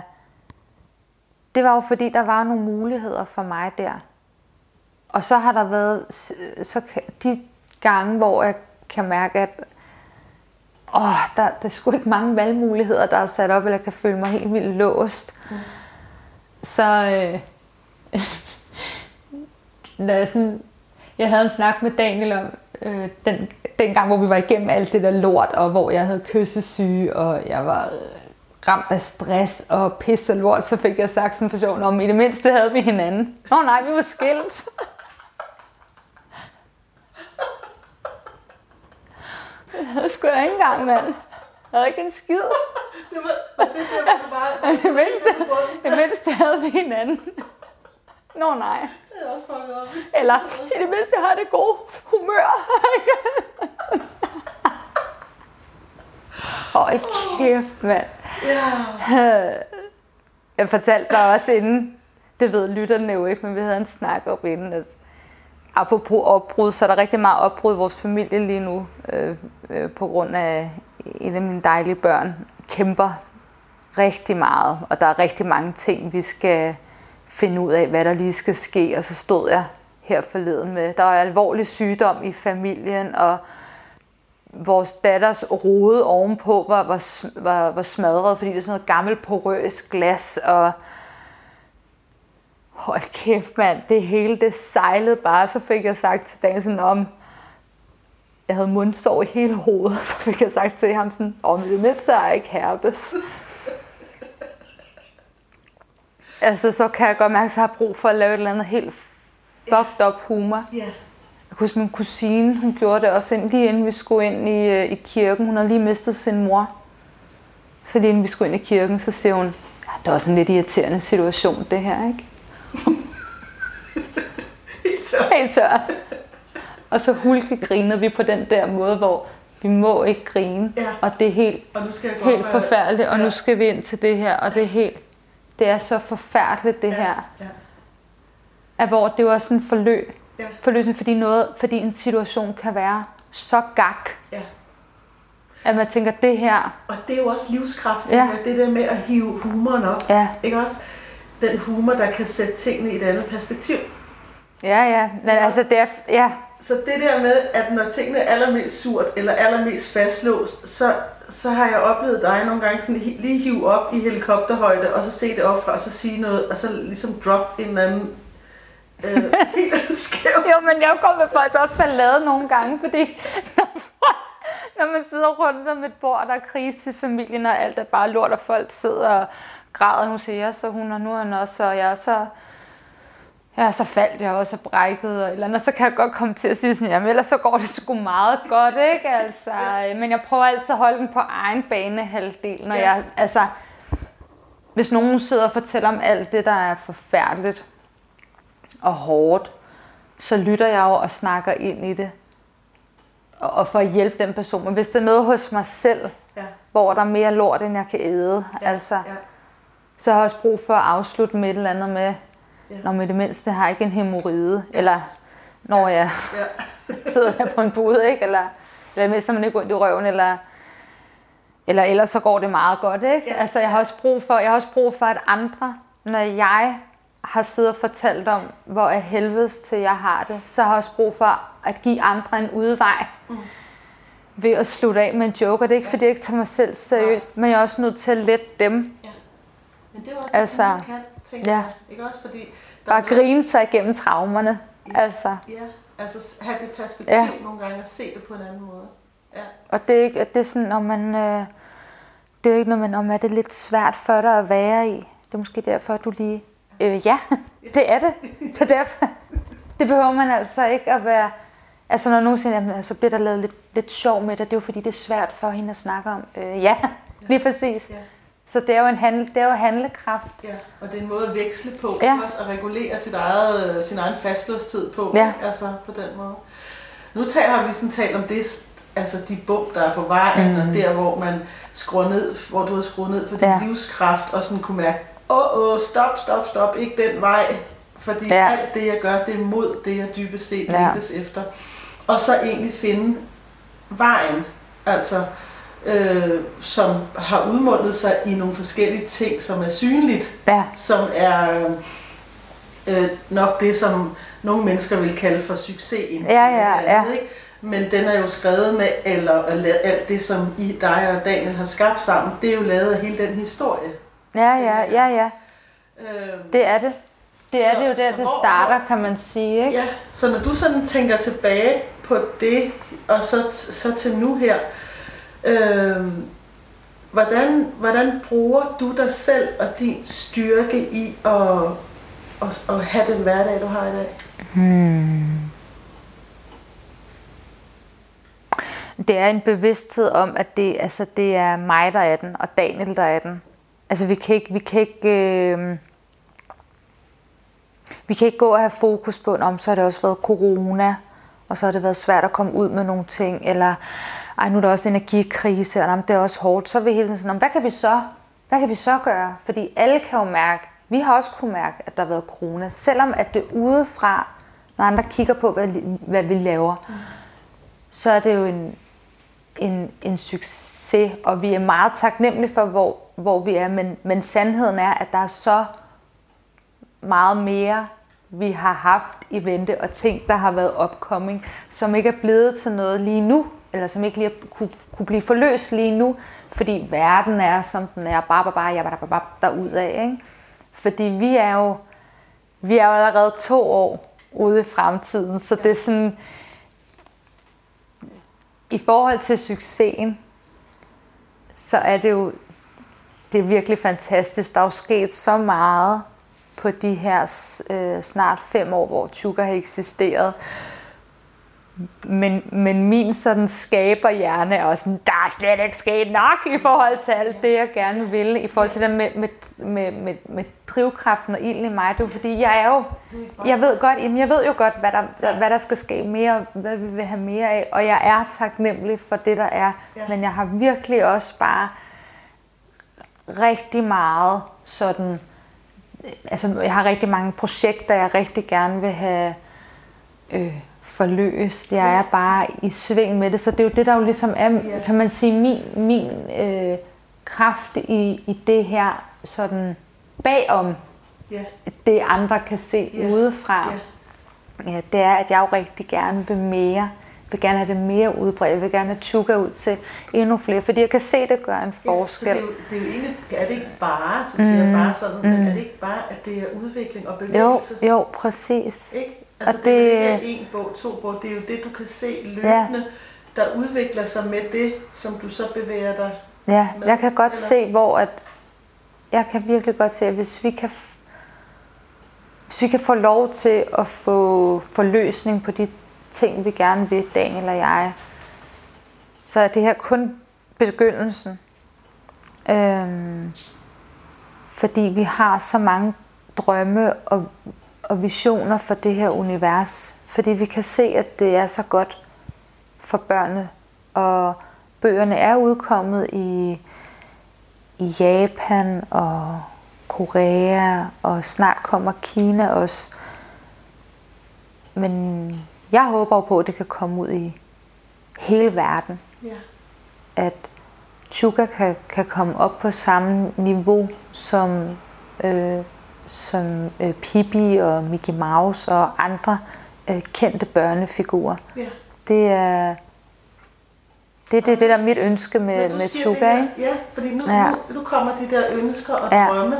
var jo fordi, der var nogle muligheder for mig der. Og så har der været de gange, hvor jeg kan mærke, at der er sgu ikke mange valgmuligheder, der er sat op, eller jeg kan føle mig helt vildt låst. Så jeg havde en snak med Daniel om den gang, hvor vi var igennem alt det der lort, og hvor jeg havde kyssesyge, og jeg var ramt af stress og pis og lort, så fik jeg sagt sådan en person om, i det mindste havde vi hinanden. Nej, vi var skilt. Jeg havde sgu da ikke engang, mand. Jeg havde ikke en skid. Det var bare... I det mindste havde vi hinanden. Nej. Ja. jeg også fucket op. Eller i det mindste har det gode humør. Hold kæft, mand. Jeg fortalte dig også inden, det ved lytterne jo ikke, men vi havde en snak op inden, at apropos opbrud, så er der rigtig meget opbrud i vores familie lige nu, på grund af en af mine dejlige børn kæmper rigtig meget, og der er rigtig mange ting, vi skal finde ud af, hvad der lige skal ske, og så stod jeg her forleden med, der er alvorlig sygdom i familien, og vores datters rode ovenpå var smadret, fordi det er sådan noget gammelt porøst glas, og hold kæft mand, det hele det sejlede bare. Så fik jeg sagt til Daniel om, jeg havde mundsår i hele hovedet, så fik jeg sagt til ham sådan, men det mindste er ikke herpes. Altså, så kan jeg godt mærke, at jeg har brug for at lave et eller andet helt fucked up humor. Ja. Jeg kunne huske, min kusine, hun gjorde det også lige inden vi skulle ind i kirken. Hun havde lige mistet sin mor. Så lige inden vi skulle ind i kirken, så siger hun, ja, det er også en lidt irriterende situation, det her, ikke? Helt tør. Og så hulkegrinede vi på den der måde, hvor vi må ikke grine. Ja. Og det er helt forfærdeligt, og nu skal vi ind til det her, og det er så forfærdeligt, det her. Ja. At hvor det var sådan en forløsning, fordi en situation kan være så gak. Ja. At man tænker, det her... Og det er jo også livskraft, det der med at hive humoren op. Ja. Ikke også? Den humor, der kan sætte tingene i et andet perspektiv. Ja. Men altså, det er... Ja. Så det der med, at når tingene er allermest surt, eller allermest fastlåst, så har jeg oplevet dig nogle gange sådan lige hive op i helikopterhøjde, og så se det op fra, og så sige noget, og så ligesom drop en eller anden helt skæv. Jo, men jeg går med faktisk også ballade nogle gange, fordi når man sidder rundt om et bord, der er krise i familien, og alt er bare lort, og folk sidder og græder, nu siger jeg, så hun, og nu er han også, og jeg så faldt jeg også og brækket, og, eller andet, så kan jeg godt komme til at sige sådan, jamen ellers så går det sgu meget godt, ikke? Altså, men jeg prøver altid at holde den på egen banehalvdel, når jeg, altså, hvis nogen sidder og fortæller om alt det, der er forfærdeligt og hårdt, så lytter jeg jo og snakker ind i det, og for at hjælpe den person. Men hvis det er noget hos mig selv, hvor der er mere lort, end jeg kan æde, så har jeg også brug for at afslutte med et eller andet med, når med det mindste har jeg ikke en hæmoride, eller når jeg sidder her på en bude, ikke? Eller mister man ikke ondt i røven, eller ellers så går det meget godt, ikke? Ja. Altså jeg har også brug for at andre, når jeg har siddet og fortalt om, hvor af helvedes til jeg har det, så har jeg også brug for at give andre en udvej ved at slutte af med en joke, og det er ikke fordi jeg ikke tager mig selv seriøst, men jeg er også nødt til at lette dem. Ja. Men det er også altså, det, man kan, tænker jeg. Ikke også fordi... Bare grine sig igennem traumerne. Ja, altså. Ja, altså have det perspektiv nogle gange og se det på en anden måde. Ja. Og det er ikke, det er sådan, når man... det er ikke noget, om er det lidt svært for dig at være i. Det er måske derfor, at du lige... ja, det er det. Så derfor... Det behøver man altså ikke at være... Altså når nogen siger, jamen, så bliver der lavet lidt sjov med det, det er jo fordi, det er svært for hende at snakke om. Lige præcis. Ja. Så det er jo handlekraft. Ja, og det er en måde at veksle på, også at regulere sin egen fastlåsthed på, altså på den måde. Nu har vi sådan talt om det, altså de bump, der er på vejen, og der, hvor man skruer ned, hvor du har skruet ned for din livskraft, og sådan kunne mærke, stop, ikke den vej, fordi alt det, jeg gør, det er mod det, jeg dybest set længes efter. Og så egentlig finde vejen, altså som har udmundet sig i nogle forskellige ting, som er synligt, som er nok det, som nogle mennesker vil kalde for succes. Ikke? Men den er jo skrevet med, eller alt det, som I, dig og Daniel har skabt sammen, det er jo lavet af hele den historie. Ja. Det er det. Det er jo der, det starter, kan man sige, ikke? Ja, så når du sådan tænker tilbage på det, og så til nu her, hvordan bruger du dig selv og din styrke i at have den hverdag, du har i dag? Det er en bevidsthed om, at det er mig, der er den, og Daniel, der er den. Altså vi kan ikke vi kan ikke gå og have fokus på, så har det også været corona, og så har det været svært at komme ud med nogle ting, eller nu er der også energikrise, og det er også hårdt. Så er vi hele tiden sådan, hvad kan vi så gøre? Fordi alle kan jo mærke, vi har også kunne mærke, at der har været corona, selvom at det udefra, når andre kigger på, hvad vi laver, så er det jo en succes, og vi er meget taknemmelige for, hvor vi er, men sandheden er, at der er så meget mere, vi har haft i vente, og ting, der har været upcoming, som ikke er blevet til noget lige nu, eller som ikke lige kunne blive forløst lige nu, fordi verden er, som den er, bare derudad, ikke? Fordi vi er jo allerede 2 år ude i fremtiden, så det er sådan, i forhold til succesen, så er det jo, det er virkelig fantastisk. Der er jo sket så meget på de her snart 5 år, hvor Chuka har eksisteret. Men min sådan skaberhjerne er også sådan, der er slet ikke sket nok i forhold til alt det, jeg gerne vil. I forhold til det med drivkraften og ilden i mig. Det er jo fordi, jeg ved jo godt, hvad der skal ske mere, hvad vi vil have mere af. Og jeg er taknemmelig for det, der er. Ja. Men jeg har virkelig også bare rigtig meget sådan, altså jeg har rigtig mange projekter, jeg rigtig gerne vil have forløst. Jeg er bare i sving med det, så det er jo det, der jo ligesom er, kan man sige, min kraft i det her sådan bagom det andre kan se udefra. Ja, det er, at jeg jo rigtig gerne vil mere. Jeg vil gerne have det mere udbredt. Jeg vil gerne have Chuka ud til endnu flere, fordi jeg kan se, at det gør en forskel. Så det er jo egentlig, er det ikke bare, så siger jeg bare sådan, men er det ikke bare, at det er udvikling og bevægelse? Jo, præcis. Ikke? Altså det er ikke 1 bog, 2 bog, det er jo det, du kan se løbende, der udvikler sig med det, som du så bevæger dig med. Jeg kan godt se, jeg kan virkelig godt se, at hvis vi kan få lov til at få forløsning på de ting, vi gerne vil, Daniel og jeg, så er det her kun begyndelsen. Fordi vi har så mange drømme og visioner for det her univers. Fordi vi kan se, at det er så godt for børnene. Og bøgerne er udkommet i Japan og Korea, og snart kommer Kina også. Men jeg håber på, at det kan komme ud i hele verden. Ja. At Chuka kan komme op på samme niveau som Pippi og Mickey Mouse og andre kendte børnefigurer. Ja. Det er det der er mit ønske med Chuka. Ja, fordi nu kommer de der ønsker og drømme.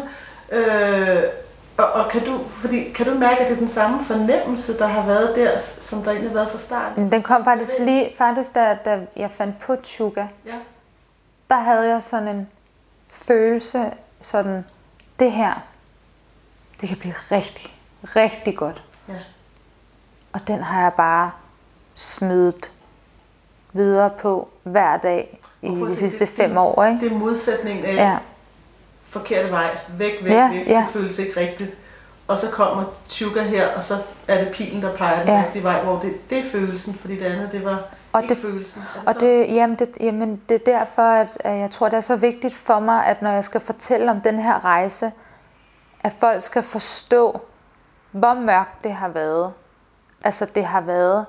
Og kan du mærke, at det er den samme fornemmelse, der har været der, som der egentlig har været fra starten? Den kom faktisk da jeg fandt på Chuka. Ja. Der havde jeg sådan en følelse, sådan, det her, det kan blive rigtig, rigtig godt. Ja. Og den har jeg bare smidt videre på hver dag i de sidste 5 år. Ikke? Det er modsætningen af forkerte vej, væk, det føles ikke rigtigt. Og så kommer Chuka her, og så er det pilen, der peger den rigtige vej, hvor det er følelsen, fordi det andet, det var ikke følelsen. Det er derfor, at jeg tror, det er så vigtigt for mig, at når jeg skal fortælle om den her rejse, at folk skal forstå, hvor mørkt det har været. Altså, det har været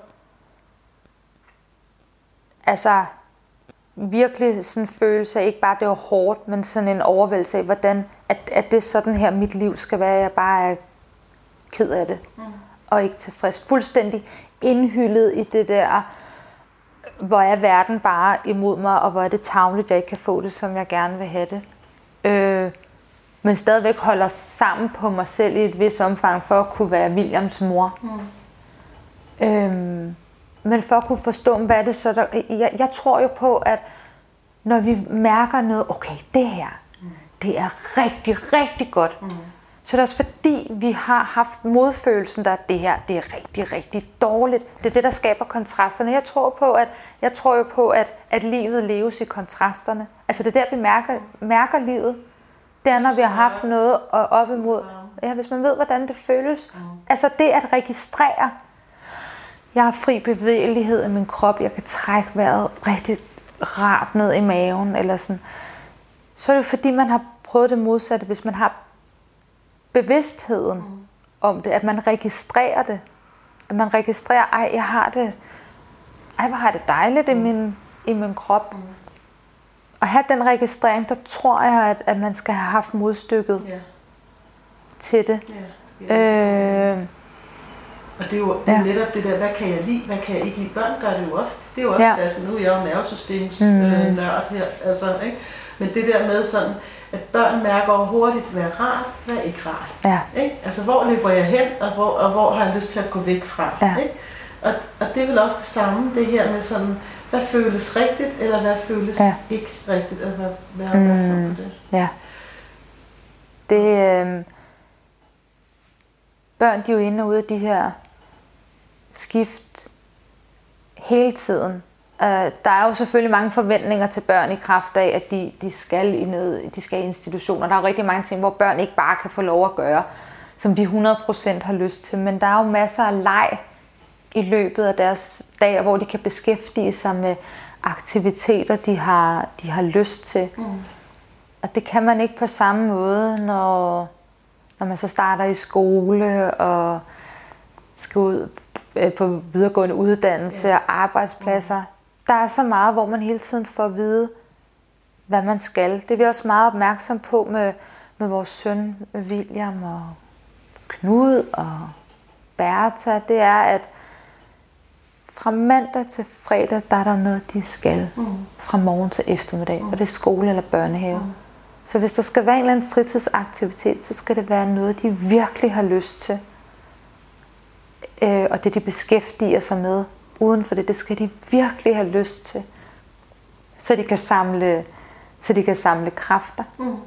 virkelig sådan en følelse af, ikke bare det var hårdt, men sådan en overvældelse af, hvordan at det sådan her mit liv skal være. Jeg bare er ked af det, og ikke tilfreds. Fuldstændig indhyllet i det der, hvor er verden bare imod mig, og hvor er det tarveligt, jeg ikke kan få det, som jeg gerne vil have det. Men stadigvæk holder sammen på mig selv i et vis omfang, for at kunne være Williams mor. Men for at kunne forstå, hvad er det så der... Jeg tror jo på, at når vi mærker noget, okay, det her, det er rigtig, rigtig godt. Så det er også fordi, vi har haft modfølelsen, der det her, det er rigtig, rigtig dårligt. Det er det, der skaber kontrasterne. Jeg tror jo på, at livet leves i kontrasterne. Altså det er der, vi mærker livet. Det er, når vi har haft noget op imod. Ja, hvis man ved, hvordan det føles. Altså det at registrere, jeg har fri bevægelighed i min krop, jeg kan trække vejret rigtig rart ned i maven, eller sådan. Så er det fordi, man har prøvet det modsatte, hvis man har bevidstheden om det, at man registrerer det. At man registrerer, jeg har det, hvor har det dejligt i min krop. Og have den registrering, der tror jeg, at man skal have haft modstykket til det. Og det er jo netop det der, hvad kan jeg lide, hvad kan jeg ikke lide. Børn gør det jo også. Det er jo også, altså nu er jeg jo nervesystems-nørd her, altså, ikke? Men det der med sådan, at børn mærker hurtigt, hvad er rart, hvad er ikke rart. Ja. Ikke? Altså hvor løber jeg hen, og hvor har jeg lyst til at gå væk fra. Ja. Ikke? Og det er vel også det samme, det her med sådan, hvad føles rigtigt, eller hvad føles ikke rigtigt, eller hvad er opmærksom på det. Ja. Det, børn, de er jo inde og ude af de her skift hele tiden. Der er jo selvfølgelig mange forventninger til børn i kraft af, at de skal i institutioner. Der er jo rigtig mange ting, hvor børn ikke bare kan få lov at gøre, som de 100% har lyst til. Men der er jo masser af leg i løbet af deres dag, hvor de kan beskæftige sig med aktiviteter, de har lyst til. Og det kan man ikke på samme måde, når man så starter i skole og skal ud på videregående uddannelse og arbejdspladser. Der er så meget, hvor man hele tiden får at vide, hvad man skal. Det er vi også meget opmærksom på med vores søn William og Knud og Bertha. Det er, at fra mandag til fredag, der er der noget, de skal. Fra morgen til eftermiddag. Og det er skole eller børnehave. Så hvis der skal være en eller anden fritidsaktivitet, så skal det være noget, de virkelig har lyst til. Og det, de beskæftiger sig med. Uden for det skal de virkelig have lyst til. Så de kan samle kræfter.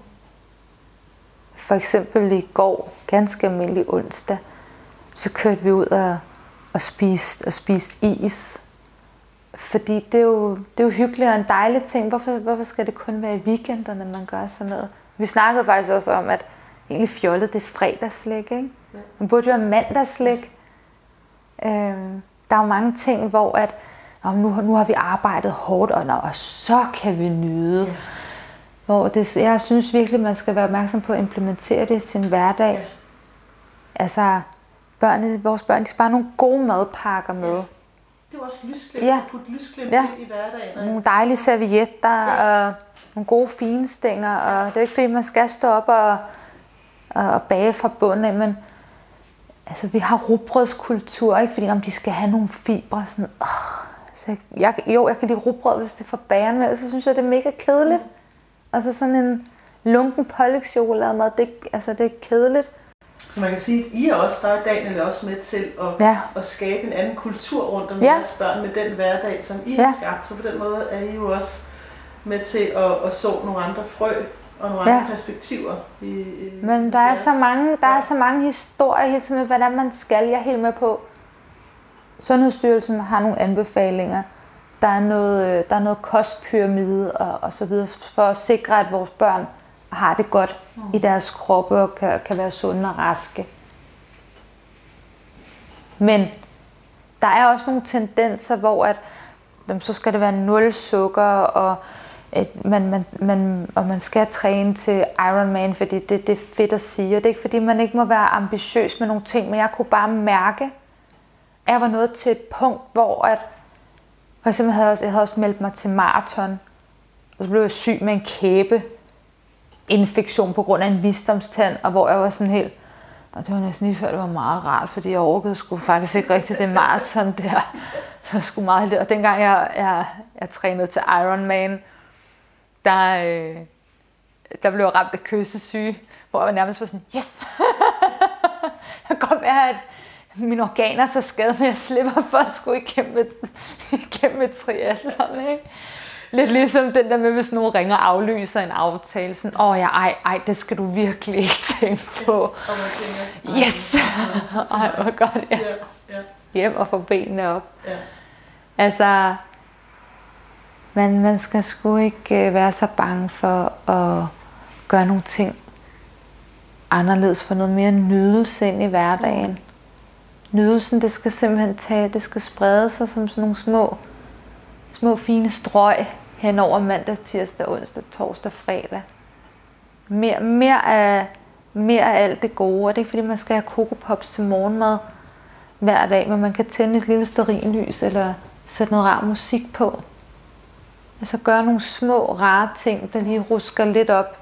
For eksempel i går, ganske almindelig onsdag, så kørte vi ud og spiste is. Fordi det er jo hyggeligt og en dejlig ting. Hvorfor skal det kun være i weekenderne, man gør sådan noget? Vi snakkede faktisk også om, at egentlig fjollet, det er fredagslæg, ikke? Man burde jo have mandagslæg. Der er jo mange ting, hvor at, nu har vi arbejdet hårdt, og så kan vi nyde. Yeah. Hvor jeg synes virkelig, man skal være opmærksom på at implementere det i sin hverdag. Yeah. Altså, vores børn, de skal bare nogle gode madpakker med. Yeah. Det er også lysglimt, putte lysglimt i hverdagen. Nogle dejlige servietter, og nogle gode finstænger, og det er ikke fordi, man skal stå op og bage fra bunden af, men altså, vi har rugbrødskultur, ikke? Fordi om de skal have nogle fibre, sådan, så jeg kan lide rugbrød, hvis det er fra bageren, men så synes jeg, det er mega kedeligt. Altså sådan en lunken pålægschokolademad, det er kedeligt. Så man kan sige, at I er også, der er Daniel også med til at skabe en anden kultur rundt om jeres børn med den hverdag, som I har skabt. Så på den måde er I jo også med til at så nogle andre frø og nogle andre perspektiver. Men der er så mange historier hele tiden med, hvordan man skal. Jeg er helt med på. Sundhedsstyrelsen har nogle anbefalinger. Der er noget kostpyramide og så videre, for at sikre, at vores børn har det godt i deres kroppe og kan være sunde og raske. Men der er også nogle tendenser, hvor så skal det være 0 sukker, og man skal træne til Ironman, fordi det er fedt at sige. Og det er ikke fordi, man ikke må være ambitiøs med nogle ting, men jeg kunne bare mærke, at jeg var nået til et punkt, hvor for eksempel jeg havde også meldt mig til maraton, og så blev jeg syg med en kæbeinfektion på grund af en visdomstand, og hvor jeg var sådan helt, og det var næsten lige før, det var meget rart, fordi jeg orkede sgu faktisk ikke rigtigt det maraton der. Det var sgu meget lidt. Og dengang jeg trænede til Ironman, der blev jeg ramt af kyssesyge, hvor jeg nærmest var sådan, yes! Det kan godt være, at mine organer tager skade, men jeg slipper for at skulle igennem et triathlon, ikke? Lidt ligesom den der med, hvis nogen ringer og aflyser en aftale. Sådan, det skal du virkelig ikke tænke på. Og man tænker, yes! Hvor godt, ja. Hjem og få benene op. Ja. Altså, man skal sgu ikke være så bange for at gøre nogle ting anderledes, få noget mere nydelse ind i hverdagen. Nydelsen, det skal simpelthen det skal sprede sig som sådan nogle små fine strøg hen over mandag, tirsdag, onsdag, torsdag, fredag. Mere af alt det gode, og det er ikke fordi man skal have Coco Pops til morgenmad hver dag, men man kan tænde et lille stearinlys eller sætte noget rar musik på. Altså gøre nogle små rare ting, der lige rusker lidt op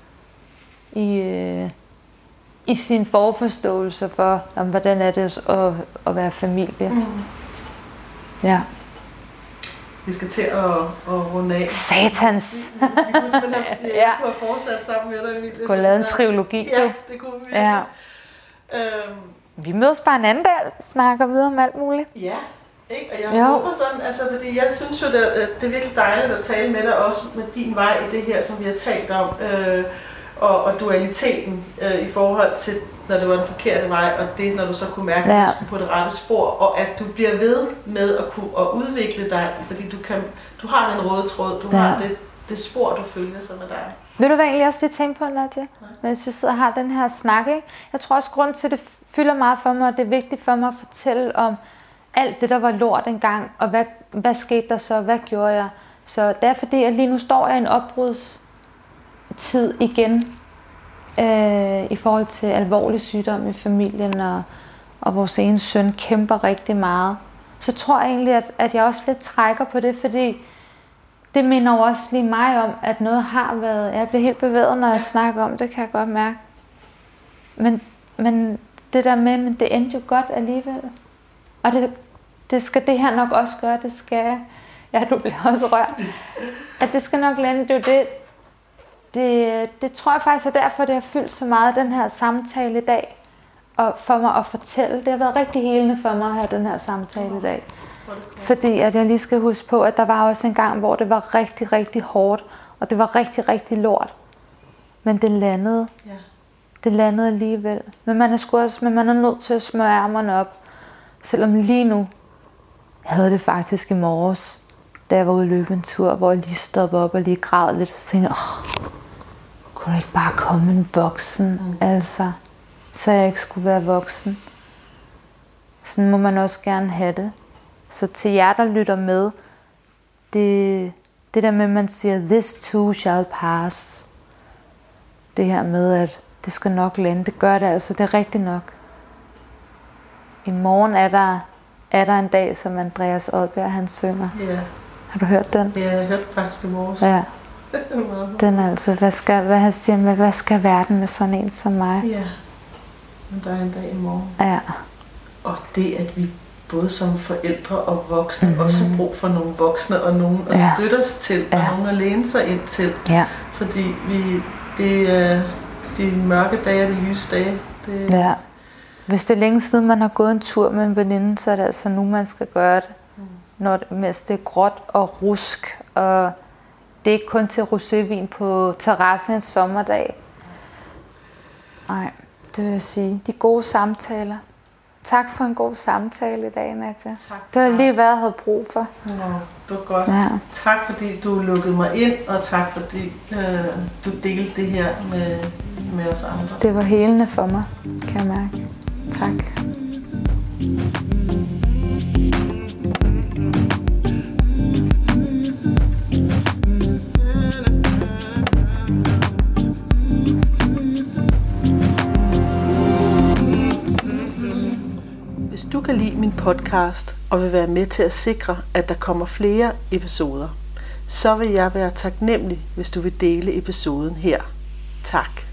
i sin forforståelse for, hvordan er det at være familie. Ja. Vi skal til at runde af. Satans! Vi kunne simpelthen have fortsat sammen med dig, Emilie. Kunne lave en trilogi. Ja, det kunne vi virkelig. Ja. Vi mødes bare en anden dag og snakker videre om alt muligt. Ja, ikke? Og jeg håber sådan, altså, fordi jeg synes jo, det er virkelig dejligt at tale med dig også med din vej i det her, som vi har talt om. Og dualiteten i forhold til, når det var den forkerte vej, og det, når du så kunne mærke, at du skulle på det rette spor, og at du bliver ved med at udvikle dig, fordi du har den røde tråd, du har det spor, du følger sig med dig. Ved du hvad egentlig også lige tænke på, Nadia? Mens vi sidder og har den her snak, ikke? Jeg tror også, grund til, at det fylder meget for mig, og det er vigtigt for mig at fortælle om alt det, der var lort engang, og hvad skete der så, hvad gjorde jeg? Så det er fordi, at lige nu står jeg i en opbrudstid igen, i forhold til alvorlig sygdom i familien, og vores ene søn kæmper rigtig meget. Så tror jeg egentlig, at jeg også lidt trækker på det, fordi det minder jo også lige mig om, at noget har været. Jeg bliver helt bevæget, når jeg snakker om det, kan jeg godt mærke. Men det der med, men det endte jo godt alligevel. Og det skal det her nok også gøre, det skal. Ja, du bliver også rørt. At det skal nok lande, det er jo det tror jeg faktisk er derfor, det har fyldt så meget, den her samtale i dag. Og for mig at fortælle. Det har været rigtig helende for mig at have den her samtale i dag. Fordi at jeg lige skal huske på, at der var også en gang, hvor det var rigtig, rigtig hårdt. Og det var rigtig, rigtig lort. Men det landede. Ja. Det landede alligevel. Men man er nødt til at smøre ærmerne op. Selvom lige nu, jeg havde det faktisk i morges, da jeg var ude at løbe en tur, hvor jeg lige stoppede op og lige græd lidt. Så tænkte jeg, kunne der ikke bare komme en voksen, altså, så jeg ikke skulle være voksen. Sådan må man også gerne have det. Så til jer, der lytter med, det der med, at man siger, this too shall pass. Det her med, at det skal nok lande, det gør det altså, det er rigtigt nok. I morgen er der en dag, som Andreas Odbjerg, han synger. Yeah. Har du hørt den? Ja, jeg har hørt faktisk i morges. Ja. Den er altså, hvad skal verden med sådan en som mig? Ja, men der er en dag i morgen. Ja. Og det, at vi både som forældre og voksne også har brug for nogle voksne og nogen at støtte os til, og nogen at læne sig ind til. Ja. Fordi det er de mørke dage og de lyse dage. Ja. Hvis det er længe siden, man har gået en tur med en veninde, så er det altså nu, man skal gøre det. Mens det er gråt og rusk, og det er ikke kun til rosévin på terrassen en sommerdag. Nej, det vil jeg sige. De gode samtaler. Tak for en god samtale i dag, Nadia. Tak. Det var lige, hvad jeg havde brug for. Ja, det var godt. Ja. Tak fordi du lukkede mig ind, og tak fordi du delte det her med os andre. Det var helende for mig, kan jeg mærke. Tak. Hvis du kan lide min podcast og vil være med til at sikre, at der kommer flere episoder, så vil jeg være taknemmelig, hvis du vil dele episoden her. Tak.